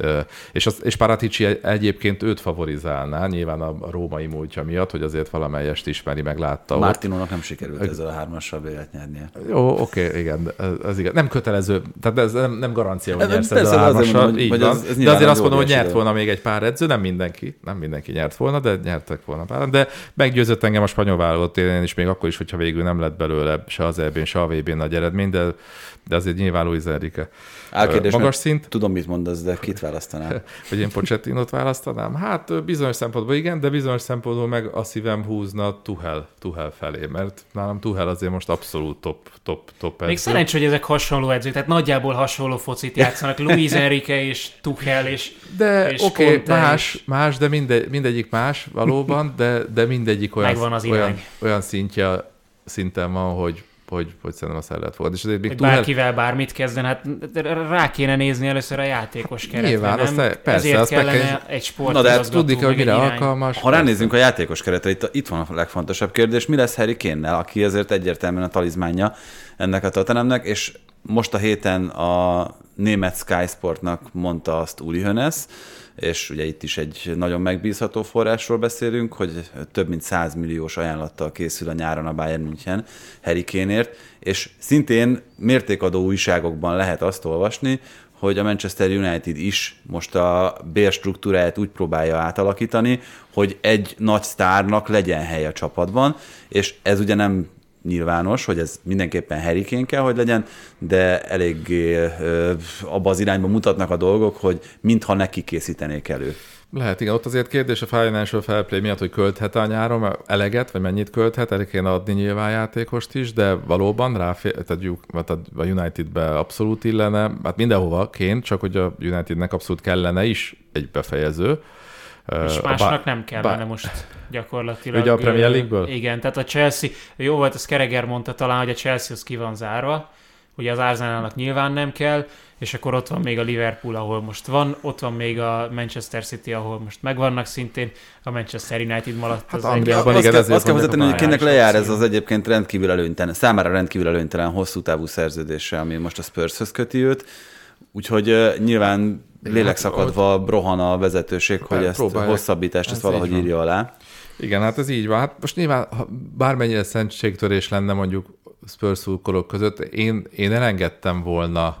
És, az, és Paratici egyébként őt favorizálná, nyilván a római múltja miatt, hogy azért valamelyest ismeri, meg látta. Martinónak nem sikerült ezzel a hármassal bé el-t nyernie. Jó, oké, okay, igen, ez igen. Nem kötelező, tehát ez nem, nem garancia, hogy nyersz ezzel a hármassal, mondom, így van. Ez, ez de azért azt mondom, hogy nyert volna még egy pár edző, nem mindenki, nem mindenki nyert volna, de nyertek volna pár. De meggyőzött engem a spanyol válogatott élén is, még akkor is, hogyha végül nem lett belőle se az é bén, se a vé bén nagy eredmény, de, de azért nyilván Luis Enrique. Álkérdés, magas szint. Tudom, mit mondasz, de kit választanál? Hogy én Pochettinót választanám? Hát bizonyos szempontból igen, de bizonyos szempontból meg a szívem húzna Tuchel, Tuchel felé, mert nálam Tuchel azért most abszolút top, top, top edző. Még szerencsé, hogy ezek hasonló edzők, tehát nagyjából hasonló focit játszanak, Luis Enrique és Tuchel és De oké, okay, más, és... más, de minde, mindegyik más valóban, de, de mindegyik olyan, olyan, olyan szintje, szinten van, hogy hogy, hogy szerintem azt el lehet fogadni. És azért még bárkivel el... bármit kezden, hát rá kéne nézni először a játékos keretre, nyilván, nem? Azt persze, ezért kellene kell... egy sportigazgató. Na de tudni, hogy mire alkalmas. Ha ránézzünk a játékos keretre, itt, itt van a legfontosabb kérdés, mi lesz Harry Kane-nel, aki azért egyértelműen a talizmánja ennek a Tottenhamnek, és most a héten a német Sky Sportnak mondta azt Uli Hoeneß, és ugye itt is egy nagyon megbízható forrásról beszélünk, hogy több mint száz milliós ajánlattal készül a nyáron a Bayern München Harry Kane-ért, és szintén mértékadó újságokban lehet azt olvasni, hogy a Manchester United is most a bérstruktúráját úgy próbálja átalakítani, hogy egy nagy sztárnak legyen hely a csapatban, és ez ugye nem nyilvános, hogy ez mindenképpen Harry Kane kell, hogy legyen, de eléggé abba az irányba mutatnak a dolgok, hogy mintha neki készítenék elő. Lehet, igen. Ott azért kérdés a Financial Fair Play miatt, hogy költhet a nyáron eleget, vagy mennyit költhet, el kéne adni nyilván játékost is, de valóban ráfér, tehát a Unitedbe abszolút illene, hát mindenhova ként, csak hogy a Unitednek abszolút kellene is egy befejező. És másnak bá... nem kellene bá... most gyakorlatilag. Ugye a Premier League-ből? Igen, tehát a Chelsea, jó volt, ez Kereger mondta talán, hogy a Chelsea az ki van zárva, ugye az Arsenalnak nyilván nem kell, és akkor ott van még a Liverpool, ahol most van, ott van még a Manchester City, ahol most megvannak szintén, a Manchester United maradt. Hát Angliában igen, ezért azt kell hozzátenni, hogy kinek lejár ez az egyébként rendkívül előnytelen, számára rendkívül előnytelen hosszú távú szerződése, ami most a Spurshöz köti őt, úgyhogy uh, nyilván lélekszakadva rohan a vezetőség, hogy ezt a hosszabbítást ezt valahogy írja alá. Igen, hát ez így van. Hát most nyilván ha bármennyire szentségtörés lenne mondjuk Spurs szurkolók között, én, én elengedtem volna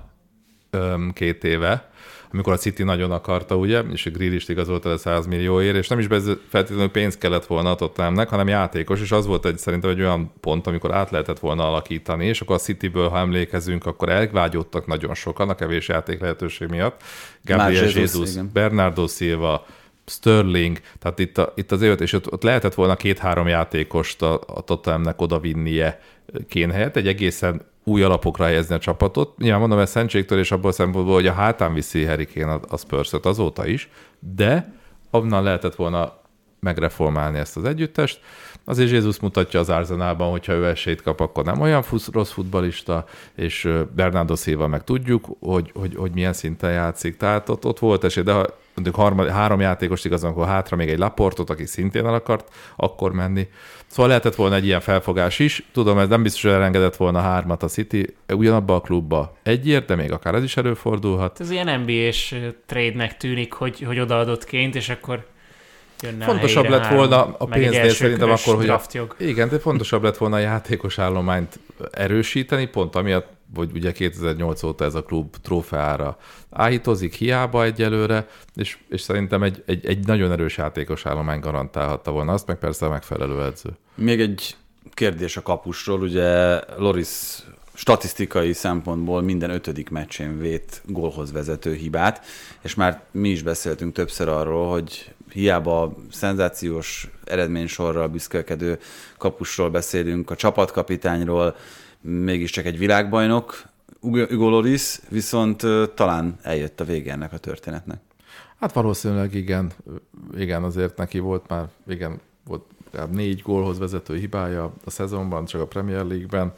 öm, két éve, amikor a City nagyon akarta, ugye, és a Grealish igazolta le száz millióért, és nem is feltétlenül pénz kellett volna a Tottenhamnek, hanem játékos, és az volt egy, szerintem egy olyan pont, amikor át lehetett volna alakítani, és akkor a Cityből, ha emlékezünk, akkor elvágyódtak nagyon sokan a kevés játék lehetőség miatt. Gabriel Jesus, Bernardo Silva, Sterling, tehát itt, a, itt az évet, és ott, ott lehetett volna két-három játékost a, a Tottenhamnek odavinnie Kane helyett, egy egészen új alapokra helyezni a csapatot. Nyilván mondom, ez szentségtől, és abból a szempontból, hogy a hátán viszi Harry Kane a, a Spurs-öt azóta is, de onnan lehetett volna megreformálni ezt az együttest. Azért Jézus mutatja az Arsenalban, hogyha ő esélyt kap, akkor nem olyan fusz, rossz futballista, és Bernardo Silva meg tudjuk, hogy, hogy, hogy milyen szinten játszik. Tehát ott, ott volt esély, de ha mondjuk harmad, három játékost igazán, akkor hátra még egy Laportot, aki szintén el akart akkor menni. Szóval lehetett volna egy ilyen felfogás is. Tudom, ez nem biztos, hogy elengedett volna hármat a City, ugyanabba a klubba egyért, de még akár ez is előfordulhat. Ez ilyen en bé á-s trade-nek tűnik, hogy, hogy odaadott Kane-t, és akkor fontosabb lett volna a pénznél szerintem akkor, hogy a, igen, de fontosabb lett volna a játékos állományt erősíteni, pont amiatt, hogy ugye kétezer-nyolc óta ez a klub trófeára áhítozik, hiába egyelőre, és, és szerintem egy, egy, egy nagyon erős játékos állomány garantálhatta volna azt, meg persze a megfelelő edző. Még egy kérdés a kapusról, ugye Loris statisztikai szempontból minden ötödik meccsén vét gólhoz vezető hibát, és már mi is beszéltünk többször arról, hogy hiába szenzációs eredménysorral büszkélkedő kapusról beszélünk, a csapatkapitányról, mégiscsak egy világbajnok, Hugo Loris, viszont talán eljött a vége ennek a történetnek. Hát valószínűleg igen, igen, azért neki volt már, igen, volt négy gólhoz vezető hibája a szezonban, csak a Premier League-ben.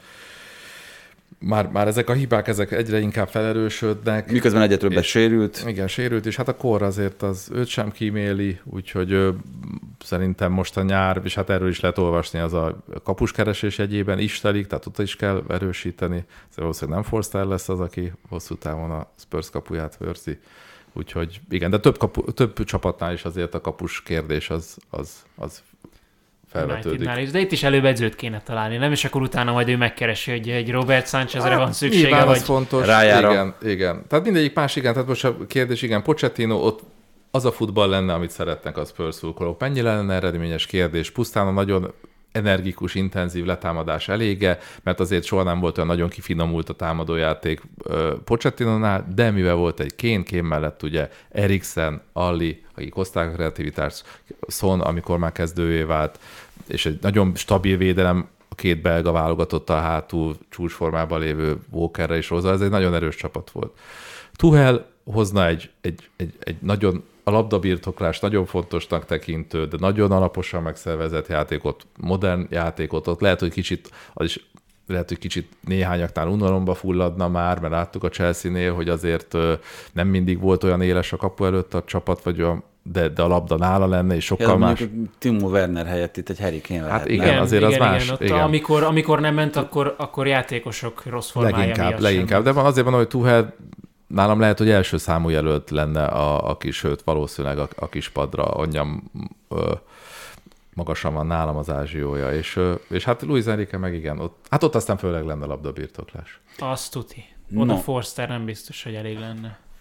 Már, már ezek a hibák ezek egyre inkább felerősödnek. Miközben egyre többet sérült. Igen, sérült, és hát a kor azért az őt sem kíméli, úgyhogy ő, szerintem most a nyár, és hát erről is lehet olvasni, az a kapuskeresés jegyében is telik, tehát ott is kell erősíteni. Ez valószínűleg nem Forster lesz az, aki hosszú távon a Spurs kapuját őrzi. Úgyhogy igen, de több, kapu, több csapatnál is azért a kapus kérdés az, az, az felvetődik. Is, de itt is előbb edzőt kéne találni, nem? És akkor utána majd ő megkeresi, hogy egy Robert Sanchezre hát, van szüksége, nyilván vagy az fontos. Rájára. Igen, igen. Tehát mindegyik más, igen. Tehát most a kérdés, igen, Pochettino, ott az a futball lenne, amit szeretnek a Spurs szurkolók. Mennyire lenne eredményes kérdés? Pusztán a nagyon energikus, intenzív letámadás elége, mert azért soha nem volt olyan nagyon kifinomult a támadójáték Pochettinónál, de mivel volt egy Kane, Kane mellett ugye Eriksen, Alli, akik hozták a kreativitást, Son, amikor már kezdővé vált, és egy nagyon stabil védelem a két belga válogatottal hátul csúcsformában lévő Walkerre is hozzá, ez egy nagyon erős csapat volt. Tuchel hozna egy, egy, egy, egy nagyon a labdabirtoklás nagyon fontosnak tekintő, de nagyon alaposan megszervezett játékot, modern játékot, ott lehet, hogy kicsit, az is lehet, hogy kicsit néhányaknál unalomba fulladna már, mert láttuk a Chelsea-nél, hogy azért nem mindig volt olyan éles a kapu előtt a csapat, vagy olyan, de, de a labda nála lenne, és sokkal ja, más. Timo Werner helyett itt egy Harry Kane lehet. Hát igen, igen, azért igen, az igen, más. Ott igen. Amikor, amikor nem ment, akkor, akkor játékosok rossz formája leginkább, miatt leginkább. De van azért van, hogy Tuchel nálam lehet, hogy első számú jelölt lenne a, a kis, sőt, valószínűleg a, a kispadra, anyám ö, magasan van nálam az ázsiója, és, ö, és hát Luis Enrique meg igen, ott, hát ott aztán főleg lenne labdabirtoklás. Azt tuti. Oda No. Forster nem biztos, hogy elég lenne.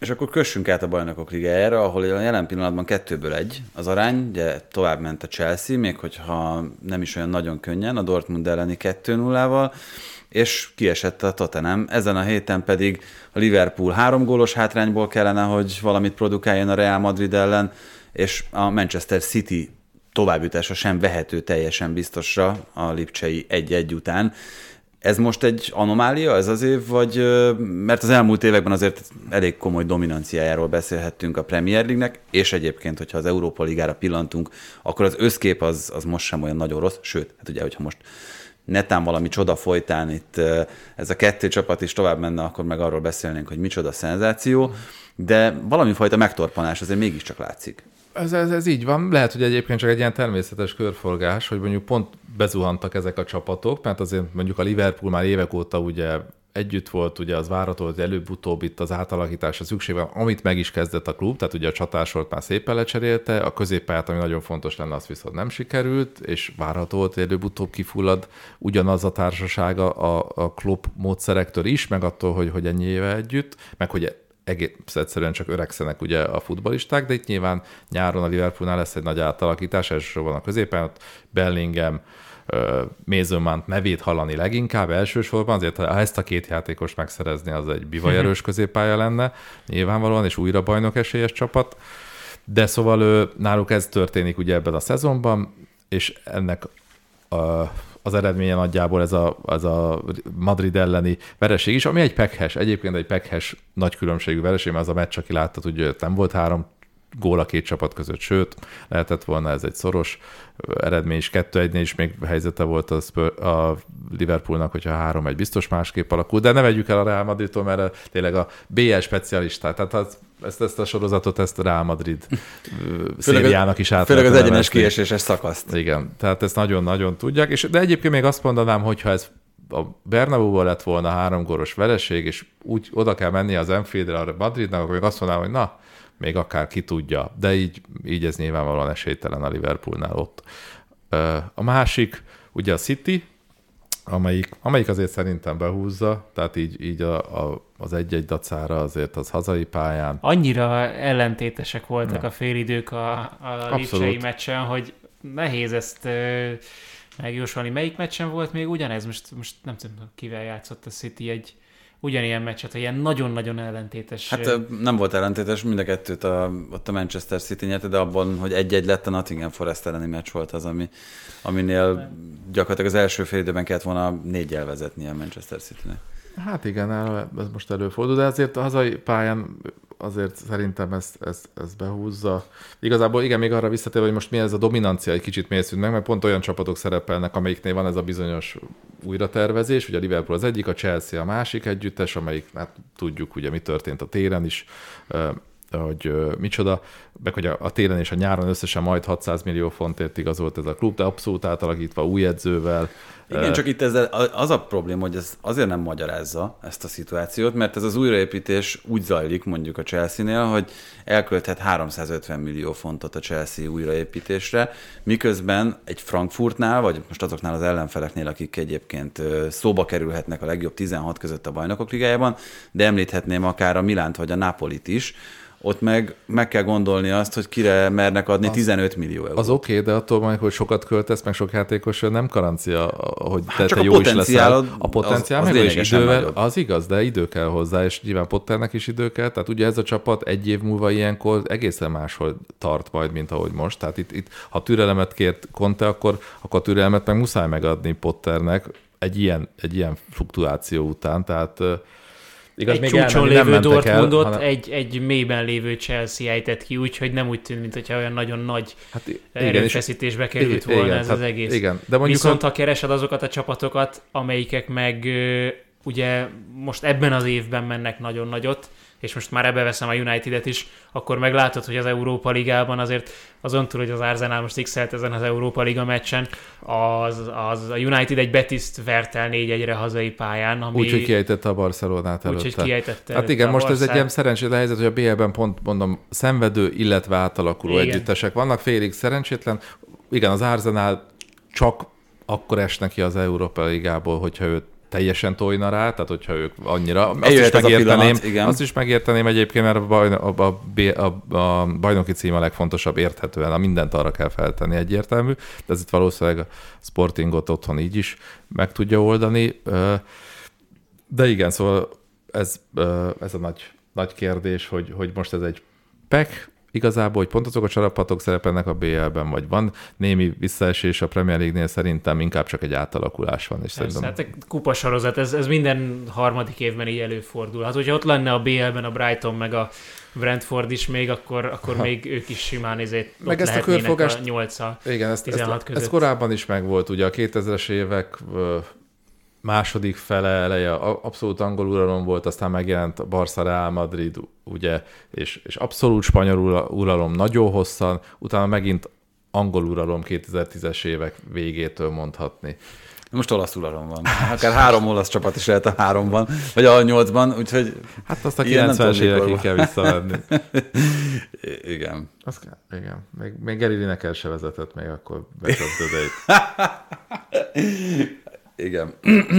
És akkor kössünk át a Bajnokok Ligájára, ahol a jelen pillanatban kettőből egy az arány, ugye tovább ment a Chelsea, még hogyha nem is olyan nagyon könnyen, a Dortmund elleni kettő nullával, és kiesett a Tottenham. Ezen a héten pedig a Liverpool három gólos hátrányból kellene, hogy valamit produkáljon a Real Madrid ellen, és a Manchester City továbbjutása sem vehető teljesen biztosra a lipcsei egy-egy után. Ez most egy anomália, ez az év, vagy mert az elmúlt években azért elég komoly dominanciájáról beszélhettünk a Premier League-nek, és egyébként, hogyha az Európa Ligára pillantunk, akkor az összkép az, az most sem olyan nagyon rossz, sőt, hát ugye, hogyha most netán valami csoda folytán itt ez a kettő csapat is tovább menne, akkor meg arról beszélnénk, hogy micsoda szenzáció, de valami fajta megtorpanás azért mégiscsak látszik. Ez, ez, ez így van. Lehet, hogy egyébként csak egy ilyen természetes körforgás, hogy mondjuk pont bezuhantak ezek a csapatok, mert azért mondjuk a Liverpool már évek óta ugye együtt volt, ugye az várható, hogy előbb-utóbb itt az átalakításra szükség van, amit meg is kezdett a klub, tehát ugye a csatársort már szépen lecserélte, a középpályát, ami nagyon fontos lenne, az viszont nem sikerült, és várható volt, hogy előbb-utóbb kifullad ugyanaz a társasága a, a klub módszerektől is, meg attól, hogy, hogy ennyi éve együtt, meg hogy egész egyszerűen csak öregszenek ugye a futballisták, de itt nyilván nyáron a Liverpoolnál lesz egy nagy átalakítás, elsősorban a középen, ott Bellingham, Mason Mount nevét hallani leginkább elsősorban, azért ha ezt a két játékost megszerezni, az egy bivajerős középpálya lenne, nyilvánvalóan, és újra bajnok esélyes csapat, de szóval náluk ez történik ugye ebben a szezonban, és ennek a az eredménye nagyjából ez a, az a Madrid elleni vereség is, ami egy pekhes, egyébként egy pekhes nagy különbségű vereség, mert az a meccs, aki láttad, hogy nem volt három gól a két csapat között, sőt, lehetett volna ez egy szoros eredmény is, kettő egynél is még helyzete volt a, Spur, a Liverpoolnak, hogyha három egy biztos másképp alakul, de ne vegyük el a Real Madridtól, mert tényleg a bé el specialistát, tehát az, ezt, ezt a sorozatot, ezt a Real Madrid szériának is át. Főleg az egyenes kieséses szakaszt. Igen, tehát ezt nagyon-nagyon tudják, és, de egyébként még azt mondanám, hogyha ez a Bernabéuban lett volna három gólos vereség, és úgy oda kell menni az Anfieldre a Madridnak, akkor még azt mondanám, hogy na, még akár ki tudja, de így, így ez nyilvánvalóan esélytelen a Liverpoolnál ott. A másik, ugye a City, amelyik, amelyik azért szerintem behúzza, tehát így, így a, a, az egy-egy dacára azért az hazai pályán. Annyira ellentétesek voltak ja. a félidők a, a lipcsei meccsen, hogy nehéz ezt ö, megjósolni. Melyik meccsen volt még ugyanez? Most, most nem tudom, kivel játszott a City egy ugyanilyen meccset, ilyen nagyon-nagyon ellentétes. Hát nem volt ellentétes, mind a kettőt a, ott a Manchester City nyerte, de abban, hogy egy-egy lett a Nottingham Forest elleni meccs volt az, ami, aminél gyakorlatilag az első fél időben kellett volna négyel vezetni a Manchester Citynek. Hát igen, ez most előfordul, de azért a hazai pályán azért szerintem ezt, ezt, ezt behúzza. Igazából igen, még arra visszatérve, hogy most mi ez a dominancia, egy kicsit mélyszűnt meg, mert pont olyan csapatok szerepelnek, amelyiknél van ez a bizonyos újratervezés, ugye a Liverpool az egyik, a Chelsea a másik együttes, amelyik, hát tudjuk ugye mi történt a téren is, hogy micsoda, meg hogy a, a télen és a nyáron összesen majd hatszáz millió fontért igazolt ez a klub, de abszolút átalakítva új edzővel. Igen, csak itt ezzel az a probléma, hogy ez azért nem magyarázza ezt a szituációt, mert ez az újraépítés úgy zajlik mondjuk a Chelsea-nél, hogy elkölthet háromszázötven millió fontot a Chelsea újraépítésre, miközben egy Frankfurtnál, vagy most azoknál az ellenfeleknél, akik egyébként szóba kerülhetnek a legjobb tizenhat között a Bajnokok Ligájában, de említhetném akár a Milánt vagy a Napolit is, ott meg meg kell gondolni azt, hogy kire mernek adni az, tizenöt millió eurót. Az oké, okay, de attól majd, hogy sokat költesz, meg sok játékos, nem garancia, hogy hát te, te jó is leszel. A potenciál az, az meg is idővel, nagyobb. Az igaz, de idő kell hozzá, és nyilván Potternek is idő kell, tehát ugye ez a csapat egy év múlva ilyenkor egészen máshol tart majd, mint ahogy most. Tehát itt, itt ha türelemet kért Conte, akkor, akkor a türelemet meg muszáj megadni Potternek egy ilyen, egy ilyen fluktuáció után, tehát igaz, egy még csúcson lévő Dortmundot hanem... egy, egy mélyben lévő Chelsea ejtett ki, úgyhogy nem úgy tűnt, mintha olyan nagyon nagy hát, erőfeszítésbe került volna igen, ez hát, az egész. Igen, de mondjuk Viszont ha keresed azokat a csapatokat, amelyikek meg ugye most ebben az évben mennek nagyon nagyot, és most már ebbe veszem a Unitedet is, akkor meglátod, hogy az Európa Ligában azért azon túl, hogy az Arsenal most x-elt ezen az Európa Liga meccsen, az, az a United egy Betiszt vert el négy egyre hazai pályán. Ami... Úgyhogy kiejtette a Barcelonát előtte. Úgyhogy kiejtette Hát igen, most Barszát. Ez egy ilyen szerencsétlen helyzet, hogy a bé el-ben pont mondom szenvedő, illetve átalakuló igen. együttesek vannak, félig szerencsétlen. Igen, az Arsenal csak akkor es neki az Európa Ligából, hogyha őt teljesen tojna rá, tehát hogyha ők annyira... Azt is, megérteném, pillanat, azt is megérteném egyébként, mert a, baj, a, a, a, a bajnoki cím a legfontosabb érthetően, a mindent arra kell feltenni, egyértelmű, de ez itt valószínűleg a Sportingot otthon így is meg tudja oldani. De igen, szóval ez, ez a nagy, nagy kérdés, hogy, hogy most ez egy pek, igazából, hogy pont azok a csapatok szerepelnek a bé el-ben, vagy van némi visszaesés a Premier League-nél, szerintem inkább csak egy átalakulás van. És Persze, szerintem... hát a kupasorozat, ez, ez minden harmadik évben így előfordul. Hát hogyha ott lenne a bé el-ben a Brighton meg a Brentford is még, akkor, akkor még ők is simán ezért meg ezt a körfogást, a nyolc igen, ezt, tizenhat ezt, között. Ez korábban is megvolt, ugye a kétezres évek második fele eleje abszolút angol uralom volt, aztán megjelent a Barca, Real Madrid, ugye, és, és abszolút spanyol uralom nagyon hosszan, utána megint angol uralom kétezer-tízes évek végétől mondhatni. Most olasz uralom van. Akár három olasz csapat is lehet a háromban, vagy a nyolcban, úgyhogy... Hát azt a kilencvenes évekig kell visszavenni. Igen. Az kell, igen. Még, még Gary Lineker se vezetett még akkor becsapdődeit. Igen.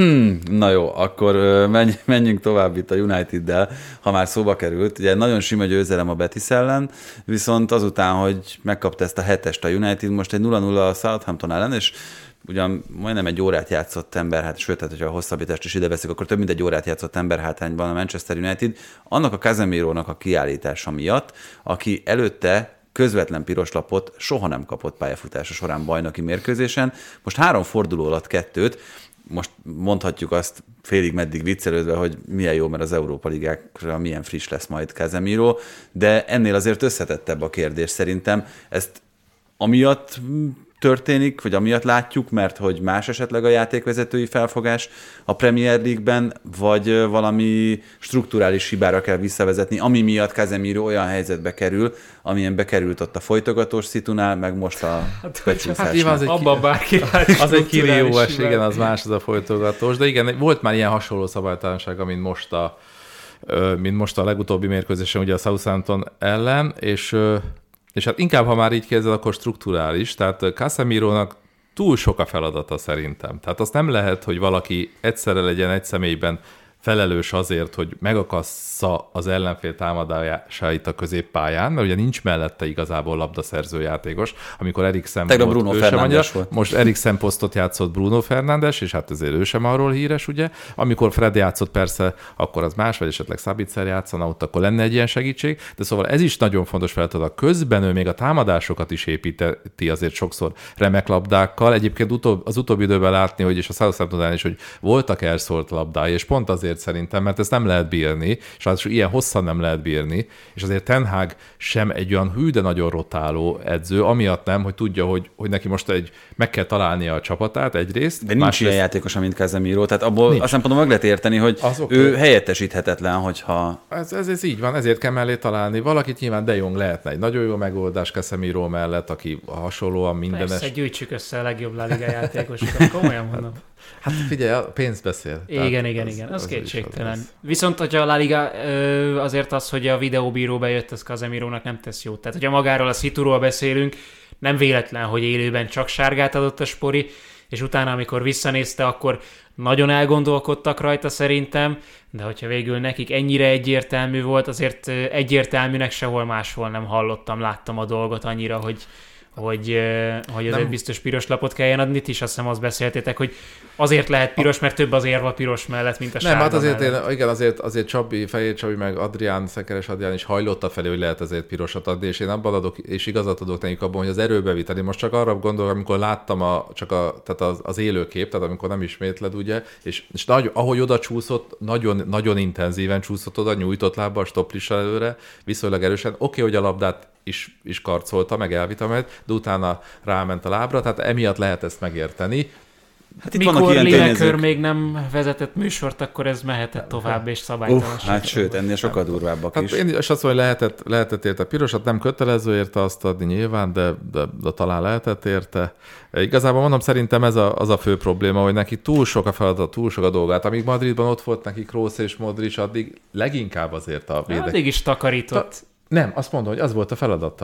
Na jó, akkor menjünk tovább itt a United-del, ha már szóba került. Ugye nagyon sima győzelem a Betis ellen, viszont azután, hogy megkapta ezt a hetest a United, most egy nulla nulla a Southampton ellen, és ugyan majdnem egy órát játszott ember, hát sőt, tehát, hogyha a hosszabbítást is ide veszik, akkor több mint egy órát játszott ember hátrányban a Manchester United, annak a Casemirónak a kiállítása miatt, aki előtte közvetlen piros lapot soha nem kapott pályafutása során bajnoki mérkőzésen. Most három forduló alatt kettőt, most mondhatjuk azt félig meddig viccelődve, hogy milyen jó, mert az Európa Ligákra milyen friss lesz majd Casemiro, de ennél azért összetettebb a kérdés szerintem. Ezt amiatt történik, vagy amiatt látjuk, mert hogy más esetleg a játékvezetői felfogás a Premier League-ben, vagy valami strukturális hibára kell visszavezetni, ami miatt Casemiro olyan helyzetbe kerül, amilyen bekerült ott a folytogatós szitunál, meg most a hát, becsúszásnál. Hát, abban bárki az egy kirióes, igen, az más, az a folytogatós, de igen, volt már ilyen hasonló szabálytalanság, mint most a, mint most a legutóbbi mérkőzésen, ugye a Southampton ellen, és És hát inkább, ha már így kérdez, akkor strukturális, tehát Casemirónak túl sok a feladata szerintem. Tehát azt nem lehet, hogy valaki egyszerre legyen egy személyben felelős azért, hogy megakassza az ellenfél támadásait a középpályán, mert ugye nincs mellette igazából labdaszerző játékos, amikor Eriksen volt, Bruno Fernandes volt. Most Eriksen posztot játszott Bruno Fernandes, és hát ezért ő sem arról híres, ugye. Amikor Fred játszott persze, akkor az más, vagy esetleg Sabitzer játszana, ott akkor lenne egy ilyen segítség, de szóval ez is nagyon fontos feladat. Közben ő még a támadásokat is építi azért sokszor remek labdákkal. Egyébként utóbb, az utóbbi időben látni, hogy és a Southampton is, hogy voltak elszólt labdái, és pont azért szerintem, mert ezt nem lehet bírni, és az ilyen hosszan nem lehet bírni, és azért Ten Hag sem egy olyan hű, de nagyon rotáló edző, amiatt nem, hogy tudja, hogy, hogy neki most egy, meg kell találnia a csapatát egyrészt. De nincs másrészt... ilyen játékos, mint Casemiro, tehát abból nincs. Azt nem tudom, meg lehet érteni, hogy az ő okay. helyettesíthetetlen, hogyha... Ez, ez, ez így van, ezért kell mellé találni. Valakit nyilván De Jong lehetne egy nagyon jó megoldás Casemiro mellett, aki hasonlóan mindenes. Persze, gyűjtsük össze a legjobb La Liga játékosokat, komolyan mondom. Hát figyelj, a pénz beszél. Igen, igen, az, igen, az, az kétségtelen. Viszont, hogyha a La Liga azért az, hogy a videóbíró bejött, az Casemirónak nem tesz jót. Tehát, hogyha magáról a szituról beszélünk, nem véletlen, hogy élőben csak sárgát adott a Spori, és utána, amikor visszanézte, akkor nagyon elgondolkodtak rajta szerintem, de hogyha végül nekik ennyire egyértelmű volt, azért egyértelműnek sehol máshol nem hallottam, láttam a dolgot annyira, hogy hogy, hogy azért nem. biztos piros lapot kelljen adni, és azt hiszem azt beszéltétek, hogy azért lehet piros, mert több az érv a piros mellett, mint a sárga Nem, hát azért, mellett. Én, igen, azért, azért Csabi, Fehér Csabi, meg Adrián, Szekeres Adrián is hajlott a felé, hogy lehet azért pirosat adni, és én abban adok, és igazat adok nekik abban, hogy az erőbeviteli. Most csak arra gondolok, amikor láttam a, csak a, tehát az, az élőkép, tehát amikor nem ismétled, ugye, és, és nagy, ahogy oda csúszott, nagyon, nagyon intenzíven csúszott oda, nyújtott lábbal, stoplissal előre, viszonylag erősen. Oké, okay, hogy a labdát is, is karcolta, meg elvitamed, de utána ráment a lábra, tehát emiatt lehet ezt megérteni. Hát mikor Lineker még nem vezetett műsort, akkor ez mehetett tovább, és szabálytalan. Uh, hát sőt, ennél sokkal durvábbak hát is. Én is azt mondom, hogy lehetett, lehetett érte pirosat, nem kötelező érte azt adni nyilván, de, de, de talán lehetett érte. Igazából mondom, szerintem ez a, az a fő probléma, hogy neki túl sok a feladat, túl sok a dolgát. Amíg Madridban ott volt neki Kroos és Modric, addig leginkább azért a védek. Addig is takarított. Ta- Nem, azt mondom, hogy az volt a feladata.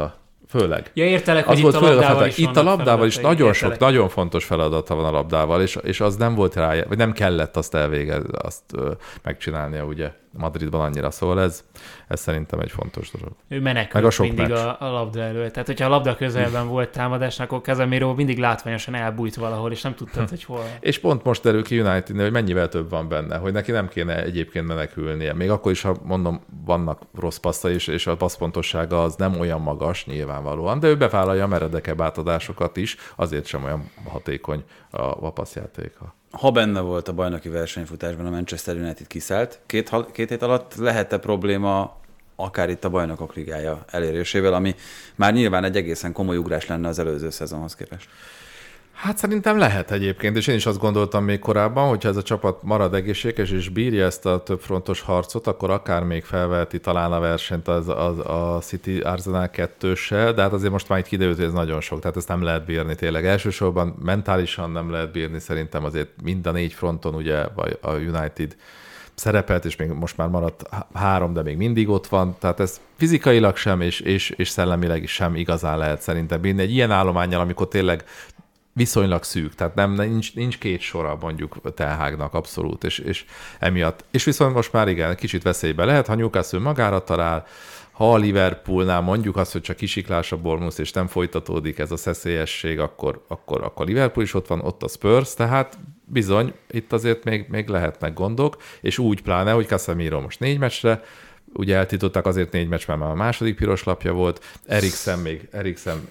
Főleg. Ja, értelek, az hogy volt itt a labdával is Itt a labdával is nagyon értelek. sok, nagyon fontos feladata van a labdával, és, és az nem volt rá, vagy nem kellett azt elvégezni, azt ö, megcsinálnia ugye Madridban annyira, szóval ez, ez szerintem egy fontos dolog. Ő menekült Meg a sok mindig meccs. a, a labda elől. Tehát, hogyha a labda közelben volt támadásnak, akkor Casemiro mindig látványosan elbújt valahol, és nem tudtad, hogy hol. És pont most derül ki Unitednél, hogy mennyivel több van benne, hogy neki nem kéne egyébként menekülnie. Még akkor is, ha mondom, vannak rossz passzai, és, és a passzpontossága az nem olyan magas nyilvánvalóan, de ő bevállalja a meredekebb átadásokat is, azért sem olyan hatékony a, a passzjátéka. Ha benne volt a bajnoki versenyfutásban, a Manchester United kiszállt, két, két hét alatt lehet-e probléma akár itt a Bajnokok Ligája elérésével, ami már nyilván egy egészen komoly ugrás lenne az előző szezonhoz képest? Hát szerintem lehet egyébként, és én is azt gondoltam még korábban, hogyha ez a csapat marad egészséges és bírja ezt a többfrontos harcot, akkor akár még felveheti talán a versenyt az, az, a City Arsenal kettőssel, de hát azért most már itt kiderült, hogy ez nagyon sok, tehát ezt nem lehet bírni tényleg. Elsősorban mentálisan nem lehet bírni, szerintem azért mind a négy fronton ugye a United szerepelt, és még most már maradt három, de még mindig ott van, tehát ez fizikailag sem, és, és, és szellemileg is sem igazán lehet szerintem bírni. Egy ilyen állománnyal, amikor tényleg viszonylag szűk, tehát nem, nincs, nincs két sora mondjuk Ten Hagnak abszolút, és, és emiatt. És viszont most már igen, kicsit veszélybe lehet, ha Newcastle magára talál, ha a Liverpoolnál mondjuk azt, hogy csak kisiklás a Bournemouth, és nem folytatódik ez a szeszélyesség, akkor, akkor, akkor Liverpool is ott van, ott a Spurs, tehát bizony, itt azért még, még lehetnek gondok, és úgy pláne, hogy Casemiro most négy meccsre, ugye eltiltották azért négy meccs, mert már a második piros lapja volt, Eriksen még, Eriksen,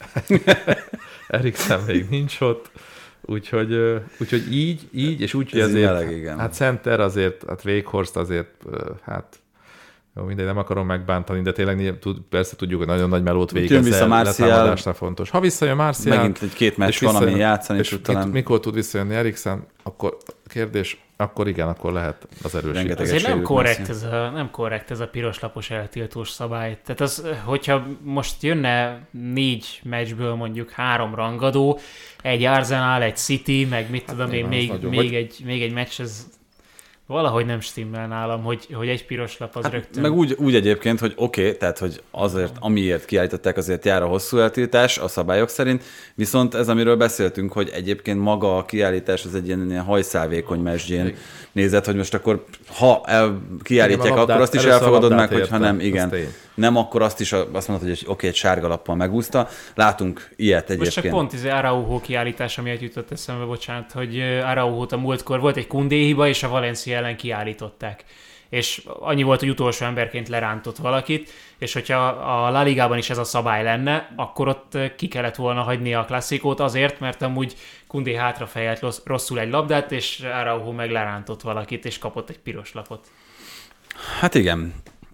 Eriksen még nincs ott, úgyhogy, úgyhogy így, így, és úgy, hogy azért, meleg, igen. hát center azért, hát Weghorst azért, hát jó, mindegy, nem akarom megbántani, de tényleg tud, persze tudjuk, hogy nagyon nagy melót végezzel, letámadásnál fontos. Ha visszajön Martial... Megint egy két meccs van, ami játszani és tud talán. Mikor tud visszajönni Eriksen, akkor kérdés, akkor igen, akkor lehet az erősítés. Azért nem korrekt, ez a, nem korrekt ez a piroslapos eltiltós szabály. Tehát az, hogyha most jönne négy meccsből mondjuk három rangadó, egy Arsenal, egy City, meg mit tudom én, még, még, egy, még egy meccs, ez valahogy nem stimmel nálam, hogy, hogy egy piros lap az hát, rögtön. Meg úgy, úgy egyébként, hogy oké, okay, tehát hogy azért, amiért kiállították, azért jár a hosszú eltiltás a szabályok szerint, viszont ez, amiről beszéltünk, hogy egyébként maga a kiállítás az egy ilyen, ilyen hajszálvékony mesdjén nézett, hogy most akkor ha el, kiállítják, igen, akkor azt is elfogadod meg, hogyha nem, igen. Nem, akkor azt is azt mondod, hogy oké, okay, egy sárga lappal megúszta. Látunk ilyet egyébként. Most csak pont ez Araujo kiállítás, miatt jutott eszembe, bocsánat, hogy Araujót a múltkor volt egy Koundé hiba, és a Valencia ellen kiállították. És annyi volt, hogy utolsó emberként lerántott valakit, és hogyha a La Ligában is ez a szabály lenne, akkor ott ki kellett volna hagyni a klasszikót azért, mert amúgy Koundé hátrafejelt rosszul egy labdát, és Araujo meg lerántott valakit, és kapott egy piros lapot. Hát igen.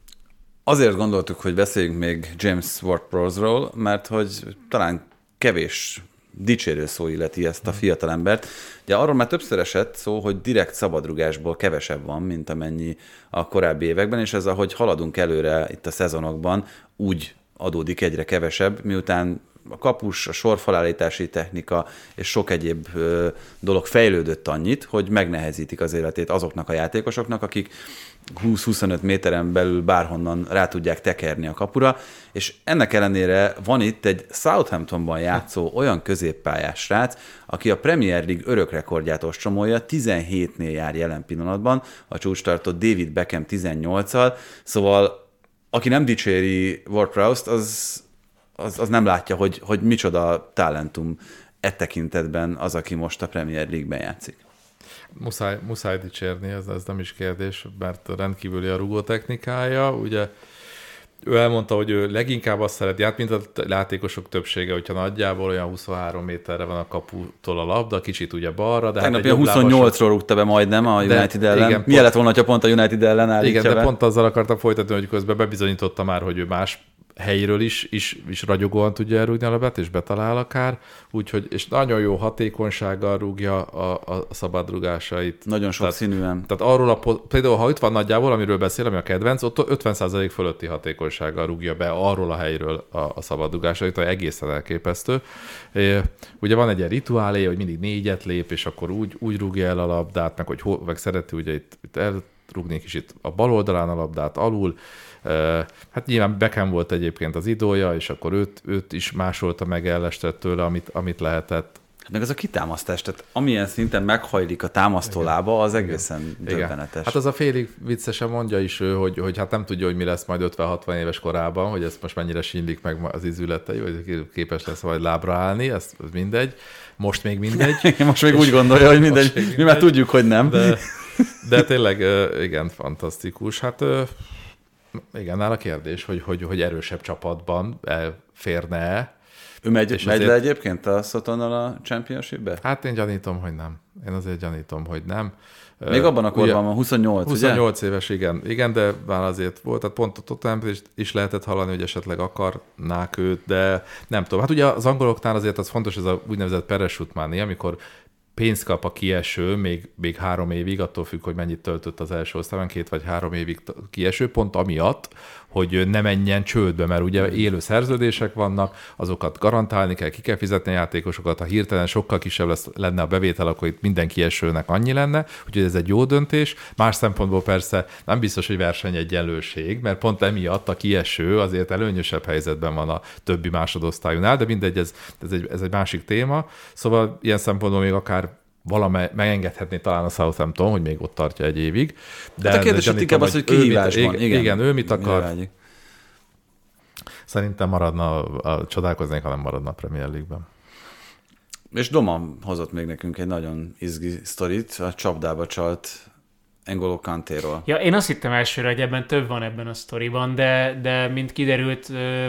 Azért gondoltuk, hogy beszéljünk még James Ward-Prowse-ról, mert hogy talán kevés dicsérő szó illeti ezt a fiatalembert. Ugye arról már többször esett szó, hogy direkt szabadrugásból kevesebb van, mint amennyi a korábbi években, és ez, ahogy haladunk előre itt a szezonokban, úgy adódik egyre kevesebb, miután a kapus, a sorfalállítási technika és sok egyéb ö, dolog fejlődött annyit, hogy megnehezítik az életét azoknak a játékosoknak, akik húsz-huszonöt méteren belül bárhonnan rá tudják tekerni a kapura, és ennek ellenére van itt egy Southamptonban játszó olyan középpályás srác, aki a Premier League örökrekordját ostromolja, tizenhétnél jár jelen pillanatban, a csúcstartó David Beckham tizennyolccal, szóval aki nem dicséri Ward-Prowse-t, az Az, az nem látja, hogy, hogy micsoda talentum e tekintetben az, aki most a Premier League-ben játszik. Muszáj, muszáj dicsérni, ez, ez nem is kérdés, mert rendkívüli a rugó technikája. Ugye ő elmondta, hogy ő leginkább azt szereti, hát mint a játékosok többsége, hogyha nagyjából olyan huszonhárom méterre van a kaputól a labda, kicsit ugye balra. De tegnap hát ilyen huszonnyolcról rúgta be majdnem a United de, ellen. Igen, milyen lett volna, ha pont a United ellen állítja igen, be? De pont azzal akartam folytatni, hogy közben bebizonyította már, hogy ő más helyről is, is, is ragyogóan tudja elrúgni a labdát, és betalál akár, úgyhogy, és nagyon jó hatékonysággal rúgja a, a szabadrugásait. Nagyon sok tehát, színűen. Tehát arról a, például, ha itt van nagyjából, amiről beszél, ami a kedvenc, ott ötven százalék fölötti hatékonysággal rúgja be arról a helyről a, a szabadrugásait, ami egészen elképesztő. É, ugye van egy ilyen rituálé, hogy mindig négyet lép, és akkor úgy, úgy rúgja el a labdát, meg hogy hol, meg szereti ugye itt, itt el rúgni kicsit a bal oldalán a labdát alul. Hát nyilván Beckham volt egyébként az idója, és akkor őt, őt is másolta meg, ellestett tőle, amit, amit lehetett. Meg az a kitámasztás, tehát amilyen szinten meghajlik a támasztólába, az egészen Igen. döbbenetes. Hát az a félig viccesen mondja is ő, hogy, hogy hát nem tudja, hogy mi lesz majd ötven-hatvan éves korában, hogy ezt most mennyire sínlik meg az izületei, vagy képes lesz majd lábra állni, ez, ez mindegy. Most még mindegy. Most még úgy gondolja, hogy mindegy. Mi mindegy. Már tudjuk, hogy nem. De, de tényleg igen, fantasztikus. Hát igen, nála kérdés, hogy, hogy, hogy erősebb csapatban férne-e. Ő megy, megy azért... le egyébként a Sutonnal a Championship-be? Hát én gyanítom, hogy nem. Én azért gyanítom, hogy nem. Még uh, abban a korban van, huszonnyolc, huszonnyolc ugye? éves, igen. Igen, de már azért volt, tehát pont a Tottenham is, is lehetett hallani, hogy esetleg akarnák őt, de nem tudom. Hát ugye az angoloknál azért az fontos, ez a úgynevezett parachute money, amikor pénzt kap a kieső, még, még három évig, attól függ, hogy mennyit töltött az első osztályban, két vagy három évig kieső, pont amiatt, hogy ne menjen csődbe, mert ugye élő szerződések vannak, azokat garantálni kell, ki kell fizetni a játékosokat, ha hirtelen sokkal kisebb lesz, lenne a bevétel, akkor itt minden kiesőnek annyi lenne, úgyhogy ez egy jó döntés. Más szempontból persze nem biztos, hogy versenyegyenlőség, mert pont emiatt a kieső azért előnyösebb helyzetben van a többi másodosztályúnál, de mindegy, ez, ez, egy, ez egy másik téma. Szóval ilyen szempontból még akár valamely megengedhetné talán a Southampton, hogy még ott tartja egy évig. De hát a kérdés hogy inkább az, hogy kihívásban. Igen, igen, igen, ő mit akar. Szerintem maradna, a, a, csodálkoznék, ha nem maradna a Premier League-ben. És Doma hozott még nekünk egy nagyon izgi sztorit, a csapdába csalt N'Golo Kantéról. Ja, én azt hittem elsőre, hogy ebben több van ebben a sztoriban, de, de mint kiderült,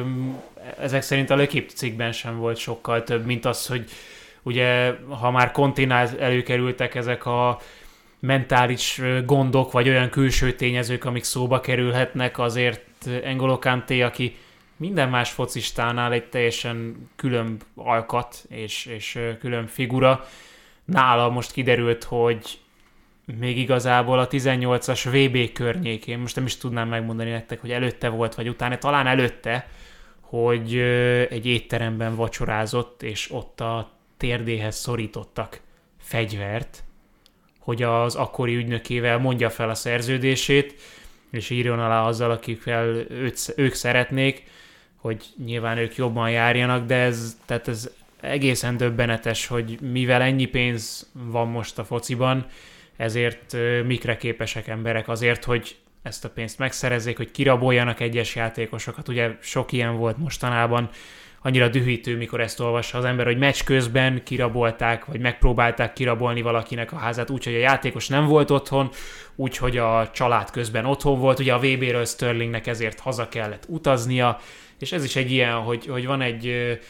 ezek szerint a L'Équipe cikkben sem volt sokkal több, mint az, hogy ugye, ha már Conténál előkerültek ezek a mentális gondok, vagy olyan külső tényezők, amik szóba kerülhetnek, azért N'Golo Kanté, aki minden más focistánál egy teljesen külön alkat és, és külön figura, nála most kiderült, hogy még igazából a tizennyolcas vé bé környékén, most nem is tudnám megmondani nektek, hogy előtte volt, vagy utána, talán előtte, hogy egy étteremben vacsorázott, és ott a térdéhez szorítottak fegyvert, hogy az akkori ügynökével mondja fel a szerződését, és írjon alá azzal, akikkel őt, ők szeretnék, hogy nyilván ők jobban járjanak, de ez, tehát ez egészen döbbenetes, hogy mivel ennyi pénz van most a fociban, ezért mikre képesek emberek azért, hogy ezt a pénzt megszerezzék, hogy kiraboljanak egyes játékosokat. Ugye sok ilyen volt mostanában, annyira dühítő, mikor ezt olvassa az ember, hogy meccs közben kirabolták, vagy megpróbálták kirabolni valakinek a házát, úgyhogy a játékos nem volt otthon, úgyhogy a család közben otthon volt. Ugye a vé béről Sterlingnek ezért haza kellett utaznia, és ez is egy ilyen, hogy, hogy van egy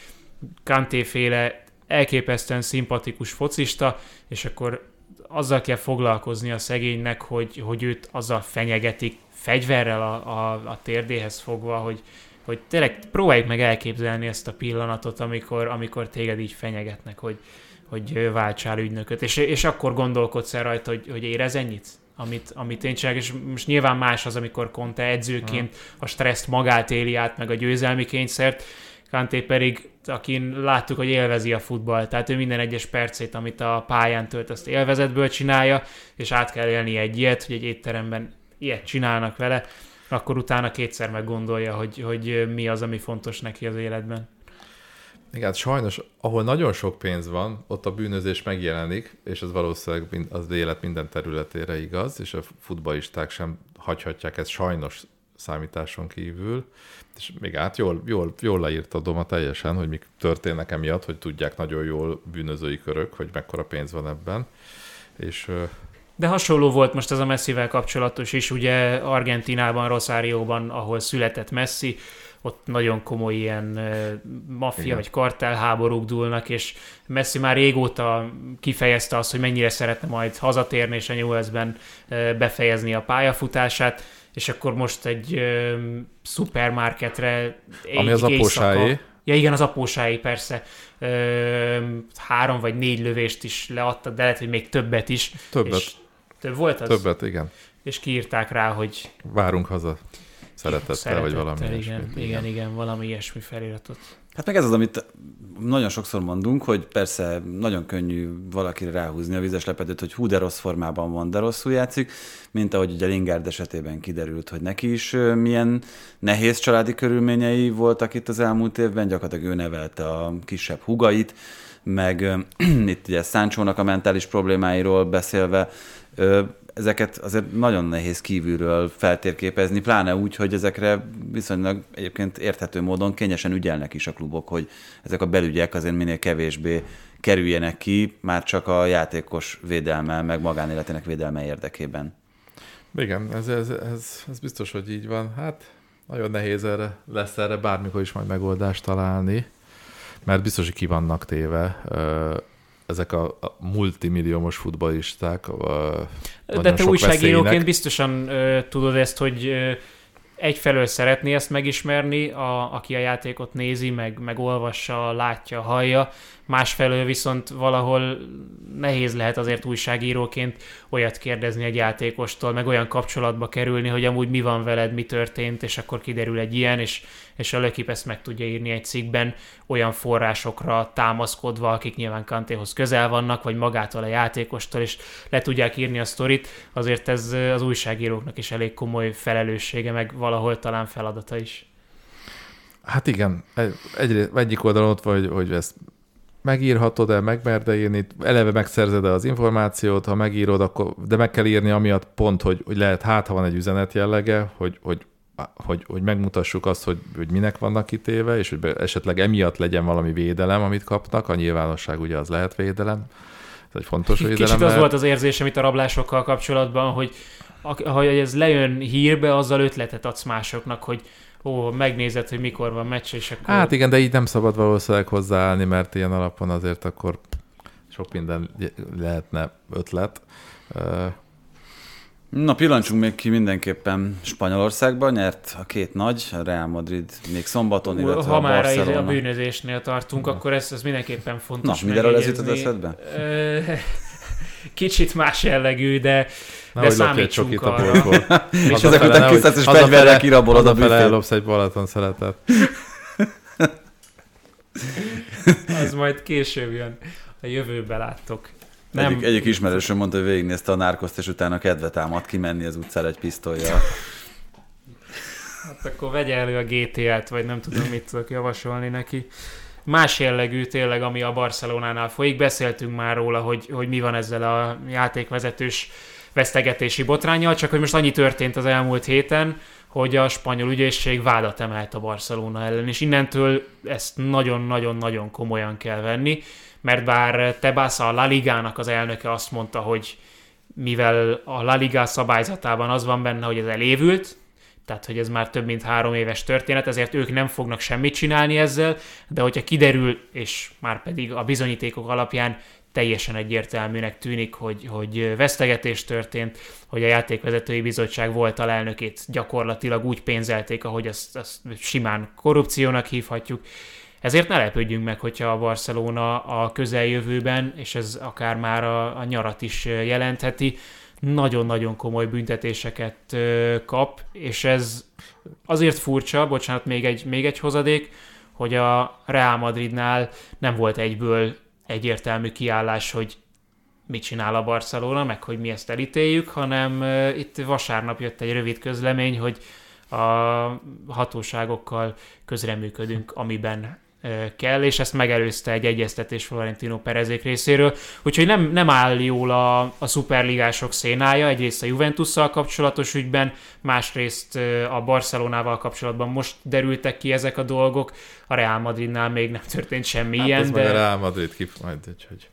Kanté-féle elképesztően szimpatikus focista, és akkor azzal kell foglalkozni a szegénynek, hogy, hogy őt azzal fenyegetik, fegyverrel a, a, a térdéhez fogva, hogy, hogy tényleg próbáljuk meg elképzelni ezt a pillanatot, amikor, amikor téged így fenyegetnek, hogy, hogy váltsál ügynököt, és, és akkor gondolkodsz el rajta, hogy, hogy érez ennyit, amit, amit én csinálok, és most nyilván más az, amikor Conte edzőként a stresszt magát éli át, meg a győzelmi kényszert, Kanté pedig, akin láttuk, hogy élvezi a futball, tehát ő minden egyes percét, amit a pályán tölt, azt élvezetből csinálja, és át kell élni egy ilyet, hogy egy étteremben ilyet csinálnak vele, akkor utána kétszer meggondolja, hogy, hogy mi az, ami fontos neki az életben. Igen, sajnos, ahol nagyon sok pénz van, ott a bűnözés megjelenik, és ez valószínűleg az élet minden területére igaz, és a futballisták sem hagyhatják ezt sajnos számításon kívül, és még át jól, jól, jól leírta Doma teljesen, hogy mik történnek emiatt, hogy tudják nagyon jól bűnözői körök, hogy mekkora pénz van ebben. És, de hasonló volt most ez a Messivel kapcsolatos is, ugye Argentinában, Rosárióban, ahol született Messi, ott nagyon komoly ilyen maffia Igen. vagy kartelháborúk dúlnak, és Messi már régóta kifejezte azt, hogy mennyire szeretne majd hazatérni, és a Newellsben befejezni a pályafutását, és akkor most egy ö, szupermarketre ami az apósáé. Ja igen, az apósáé persze. Ö, három vagy négy lövést is leadta, de lehet, hogy még többet is. Többet. És több volt az? Többet, igen. És kiírták rá, hogy... Várunk haza. szeretettel, szeretettel vagy valami igen, ilyesmi. igen, igen, igen, valami ilyesmi feliratot. Hát meg ez az, amit nagyon sokszor mondunk, hogy persze nagyon könnyű valakire ráhúzni a vizes lepedőt, hogy hú, de rossz formában van, de rosszul játszik, mint ahogy ugye Lingard esetében kiderült, hogy neki is milyen nehéz családi körülményei voltak itt az elmúlt évben, gyakorlatilag ő nevelte a kisebb húgait, meg itt ugye Sanchónak a mentális problémáiról beszélve, ezeket azért nagyon nehéz kívülről feltérképezni, pláne úgy, hogy ezekre viszonylag egyébként érthető módon kényesen ügyelnek is a klubok, hogy ezek a belügyek azért minél kevésbé kerüljenek ki, már csak a játékos védelme, meg magánéletének védelme érdekében. Igen, ez, ez, ez, ez biztos, hogy így van. Hát nagyon nehéz erre, lesz erre bármikor is majd megoldást találni, mert biztos, hogy ki vannak téve ezek a, a multimilliómos futballisták. A de te újságíróként biztosan ö, tudod ezt, hogy ö, egyfelől szeretné ezt megismerni, a, aki a játékot nézi, meg, meg olvassa, látja, hallja, másfelől viszont valahol nehéz lehet azért újságíróként olyat kérdezni egy játékostól, meg olyan kapcsolatba kerülni, hogy amúgy mi van veled, mi történt, és akkor kiderül egy ilyen, és, és a Lökip ezt meg tudja írni egy cikkben olyan forrásokra támaszkodva, akik nyilván Kantéhoz közel vannak, vagy magától a játékostól, és le tudják írni a sztorit, azért ez az újságíróknak is elég komoly felelőssége, meg valahol talán feladata is. Hát igen, egy, egyik oldalon ott vagy, hogy ezt megírhatod-e, megmerd-e írni, eleve megszerzed-e az információt, ha megírod, akkor, de meg kell írni amiatt pont, hogy, hogy lehet, hát ha van egy üzenet jellege, hogy, hogy, hogy, hogy megmutassuk azt, hogy, hogy minek vannak kitéve, és hogy esetleg emiatt legyen valami védelem, amit kapnak, a nyilvánosság ugye az lehet védelem, ez egy fontos védelem. Kicsit az mert... volt az érzésem itt a rablásokkal kapcsolatban, hogy ha ez lejön hírbe, azzal ötletet adsz másoknak, hogy ó, megnézed, hogy mikor van meccs, és akkor... Hát igen, de így nem szabad valószínűleg hozzáállni, mert ilyen alapon azért akkor sok minden lehetne ötlet. Na, pillancsunk még ki mindenképpen Spanyolországban, nyert a két nagy, a Real Madrid még szombaton, illetve ha a már Barcelona. a bűnözésnél tartunk, akkor ez, ez mindenképpen fontos. Na, mindenről ez jutott eszedbe? Kicsit más jellegű, de, de számítsunk arra. És ezek után kiszállsz, és fegyverrel kirabolod a büfét. Hazafele ellopsz egy Balaton szeletet. Az majd később jön. A jövőbe láttok. Nem. Egyik, egyik ismerősöm mondta, hogy végignézte a Narcoszt, és utána kedve támad kimenni az utcára egy pisztollyal. Hát akkor vegye elő a gé té á-t, vagy nem tudom, mit tudok javasolni neki. Más jellegű tényleg, ami a Barcelonánál folyik. Beszéltünk már róla, hogy, hogy mi van ezzel a játékvezetős vesztegetési botránnyal, csak hogy most annyi történt az elmúlt héten, hogy a spanyol ügyészség vádat emelt a Barcelona ellen, és innentől ezt nagyon-nagyon-nagyon komolyan kell venni, mert bár Tebasa, a La Ligának az elnöke azt mondta, hogy mivel a La Liga szabályzatában az van benne, hogy ez elévült, tehát hogy ez már több mint három éves történet, ezért ők nem fognak semmit csinálni ezzel, de hogyha kiderül, és már pedig a bizonyítékok alapján teljesen egyértelműnek tűnik, hogy, hogy vesztegetés történt, hogy a játékvezetői bizottság volt alelnökét gyakorlatilag úgy pénzelték, ahogy azt, azt simán korrupciónak hívhatjuk. Ezért ne lepődjünk meg, hogyha a Barcelona a közeljövőben, és ez akár már a, a nyarat is jelentheti, nagyon-nagyon komoly büntetéseket kap, és ez azért furcsa, bocsánat, még egy, még egy hozadék, hogy a Real Madridnál nem volt egyből egyértelmű kiállás, hogy mit csinál a Barcelona, meg hogy mi ezt elítéljük, hanem itt vasárnap jött egy rövid közlemény, hogy a hatóságokkal közreműködünk, amiben kell, és ezt megelőzte egy egyeztetés Florentino Perezék részéről. Úgyhogy nem, nem áll jól a, a szuperligások szénája, egyrészt a Juventusszal kapcsolatos ügyben, másrészt a Barcelonával kapcsolatban most derültek ki ezek a dolgok, a Real Madridnál még nem történt semmi hát ilyen. Hát de... a Real Madrid kif majd, hogy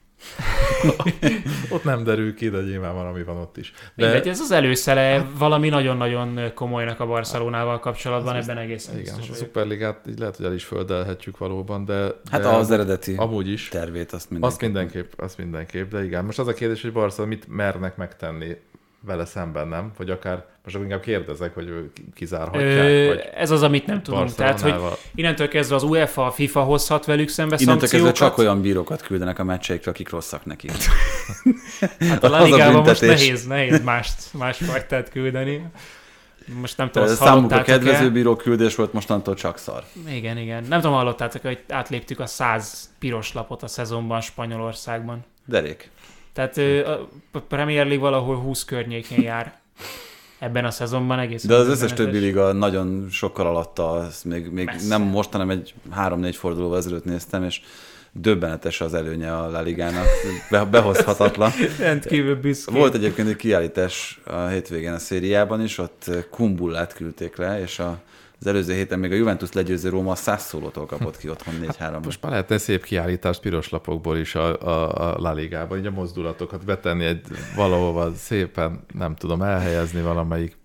ott nem derül ki, de nyilván valami van ott is. De... Mindegy, ez az előszele valami nagyon-nagyon komolynak a Barcelonával kapcsolatban, az ebben egészen igen, biztos a Szuperligát így lehet, hogy el is földelhetjük valóban, de... Hát de az eredeti amúgy is. tervét azt mindenképp. Azt mindenképp, azt mindenképp, de igen. Most az a kérdés, hogy Barcelona mit mernek megtenni vele szemben, nem? Vagy akár, most inkább kérdezek, hogy kizárhatják, Ö, vagy ez az, amit nem tudunk. Tehát, hogy innentől kezdve az UEFA, a FIFA hozhat velük szembe innentől szankciókat. kezdve csak olyan bírókat küldenek a meccseikre, akik rosszak neki. Hát a La Ligában most nehéz, nehéz mást, másfajtát küldeni. Most nem tudom, azt számukra hallottátok-e? kedvezőbíró küldés volt, mostantól csak szar. Igen, igen. Nem tudom, hallottátok, hogy átléptük a száz piros lapot a szezonban Spanyolországban. Derék. Tehát ö, a Premier League valahol húsz környékén jár ebben a szezonban egész. De az összes többi liga nagyon sokkal alatta, azt még, még nem most, hanem egy három-négy fordulóval ezelőtt néztem, és döbbenetes az előnye a La Ligának, Be, behozhatatlan. Rendkívül büszkén. Volt egyébként egy kiállítás a hétvégén a szériában is, ott Kumbullát küldték le, és a, az előző héten még a Juventus legyőző Róma a Sassuolótól kapott ki otthon négy három. Most már lehetne szép kiállítást piros lapokból is a, a, a La Ligában, így a mozdulatokat betenni egy valahova szépen, nem tudom, elhelyezni valamelyik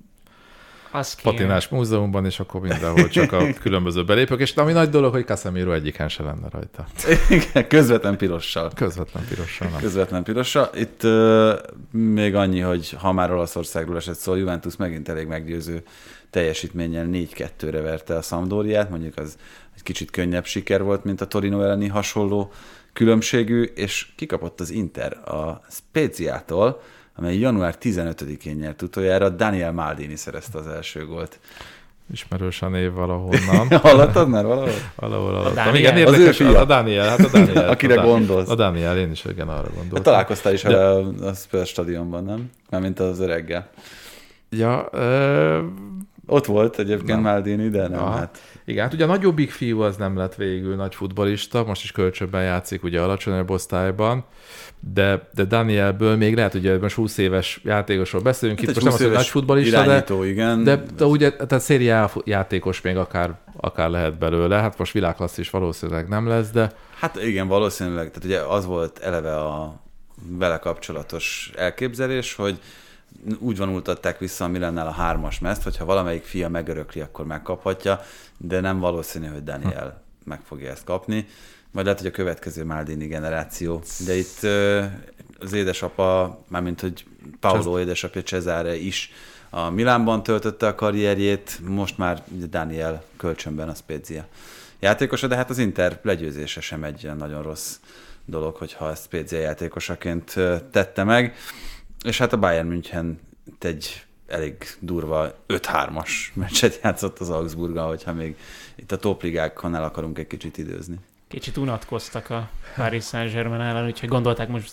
patinás múzeumban, és akkor mindenhol csak a különböző belépők, és ami nagy dolog, hogy Casemiro egyiken se lenne rajta. Igen, közvetlen pirossal. Közvetlen pirossal, nem. Közvetlen pirossal. Itt uh, még annyi, hogy ha már Olaszországról esett szó, Juventus megint elég meggyőző teljesítménnyel négy kettőre verte a Sampdoriát, mondjuk az egy kicsit könnyebb siker volt, mint a Torino elleni hasonló különbségű, és kikapott az Inter a Speziától, amely január tizenötödikén nyert utoljára, Daniel Maldini szerezte az első gólt. Ismerős a név valahonnan. Hallottad már valahol? Valahol hallottam. Igen, érdekes, a Daniel, hát a Daniel. Akire a gondolsz. A Daniel, én is igen arra gondoltam. Hát találkoztál is De... vele a, a Spurs stadionban, nem? Mármint az öreggel. Ja, ö... ott volt egyébként nem. Maldini, de nem. Hát. Igen, hát ugye a nagyobbik fiú az nem lett végül nagy futballista, most is kölcsönben játszik ugye alacsonyabb osztályban, de, de Danielből még lehet, ugye most húsz éves játékosról beszélünk, hát itt most nem az, hogy nagy futballista, irányító, de, igen. de, de ugye tehát Serie A játékos még akár, akár lehet belőle, hát most világklasszis valószínűleg nem lesz, de... Hát igen, valószínűleg, tehát ugye az volt eleve a vele kapcsolatos elképzelés, hogy úgy vonultatták vissza a Milannál a hármas mezt, hogyha valamelyik fia megörökli, akkor megkaphatja, de nem valószínű, hogy Daniel hm. meg fogja ezt kapni. Majd lehet, hogy a következő Maldini generáció. De itt az édesapa, mármint, hogy Paolo édesapja Cesare is a Milánban töltötte a karrierjét, most már Daniel kölcsönben a Spezia játékosa, de hát az Inter legyőzése sem egy ilyen nagyon rossz dolog, hogyha ezt Spezia játékosaként tette meg. És hát a Bayern München egy elég durva öt hármas meccset játszott az Augsburggal, hogyha még itt a topligákon el akarunk egy kicsit időzni. Kicsit unatkoztak a Paris Saint-Germain ellen, úgyhogy gondolták most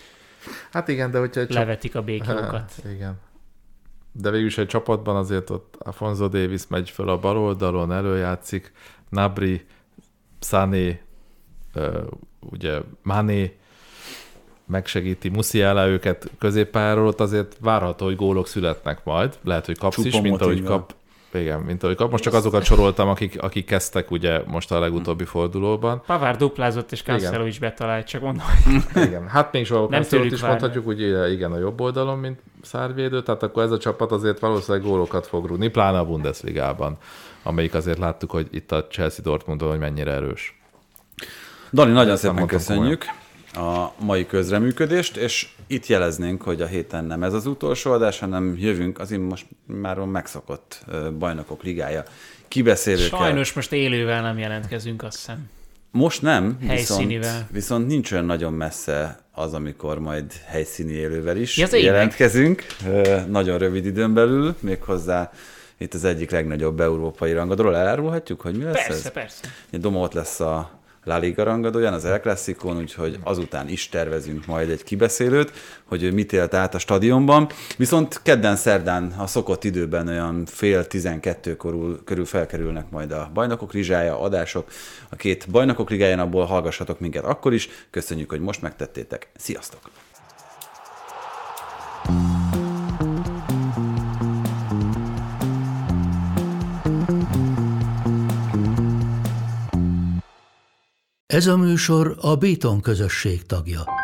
hát igen, de hogyha levetik a békjókat. Igen. De végülis egy csapatban azért ott Alphonso Davies megy föl a bal oldalon, előjátszik, Gnabry, Sané, ugye Mané, megsegíti Musiala őket középpályáról, ott azért várható, hogy gólok születnek majd. Lehet, hogy kapsz is, mint ahogy kap. Igen, mint ahogy kap. Most csak azokat soroltam, akik, akik kezdtek ugye most a legutóbbi fordulóban. Pavard duplázott, és Cancelo is betalált, csak mondom. Igen, hát még soha Cancelót is mondhatjuk, ugye igen, a jobb oldalon, mint szárvédő, tehát akkor ez a csapat azért valószínűleg gólokat fog rúgni, pláne a Bundesligában, amelyik azért láttuk, hogy itt a Chelsea Dortmundon, hogy mennyire erős. Dani, nagyon szépen köszönjük komolyan a mai közreműködést, és itt jeleznénk, hogy a héten nem ez az utolsó adás, hanem jövünk az most már megszokott Bajnokok Ligája kibeszélőkkel. Sajnos most élővel nem jelentkezünk, azt hiszem. Most nem, viszont, viszont nincs olyan nagyon messze az, amikor majd helyszíni élővel is ja, jelentkezünk. Nagyon rövid időn belül, méghozzá itt az egyik legnagyobb európai rangadóról. Elárulhatjuk, hogy mi lesz persze, ez? Persze, persze. Doma ott lesz a La Liga rangadóján, az El Clasicón, úgyhogy azután is tervezünk majd egy kibeszélőt, hogy ő mit élt át a stadionban. Viszont kedden, szerdán a szokott időben olyan fél tizenkettő körül felkerülnek majd a Bajnokok Ligája adások. A két Bajnokok Ligáján abból hallgassatok minket akkor is. Köszönjük, hogy most megtettétek. Sziasztok! Ez a műsor a Béton közösség tagja.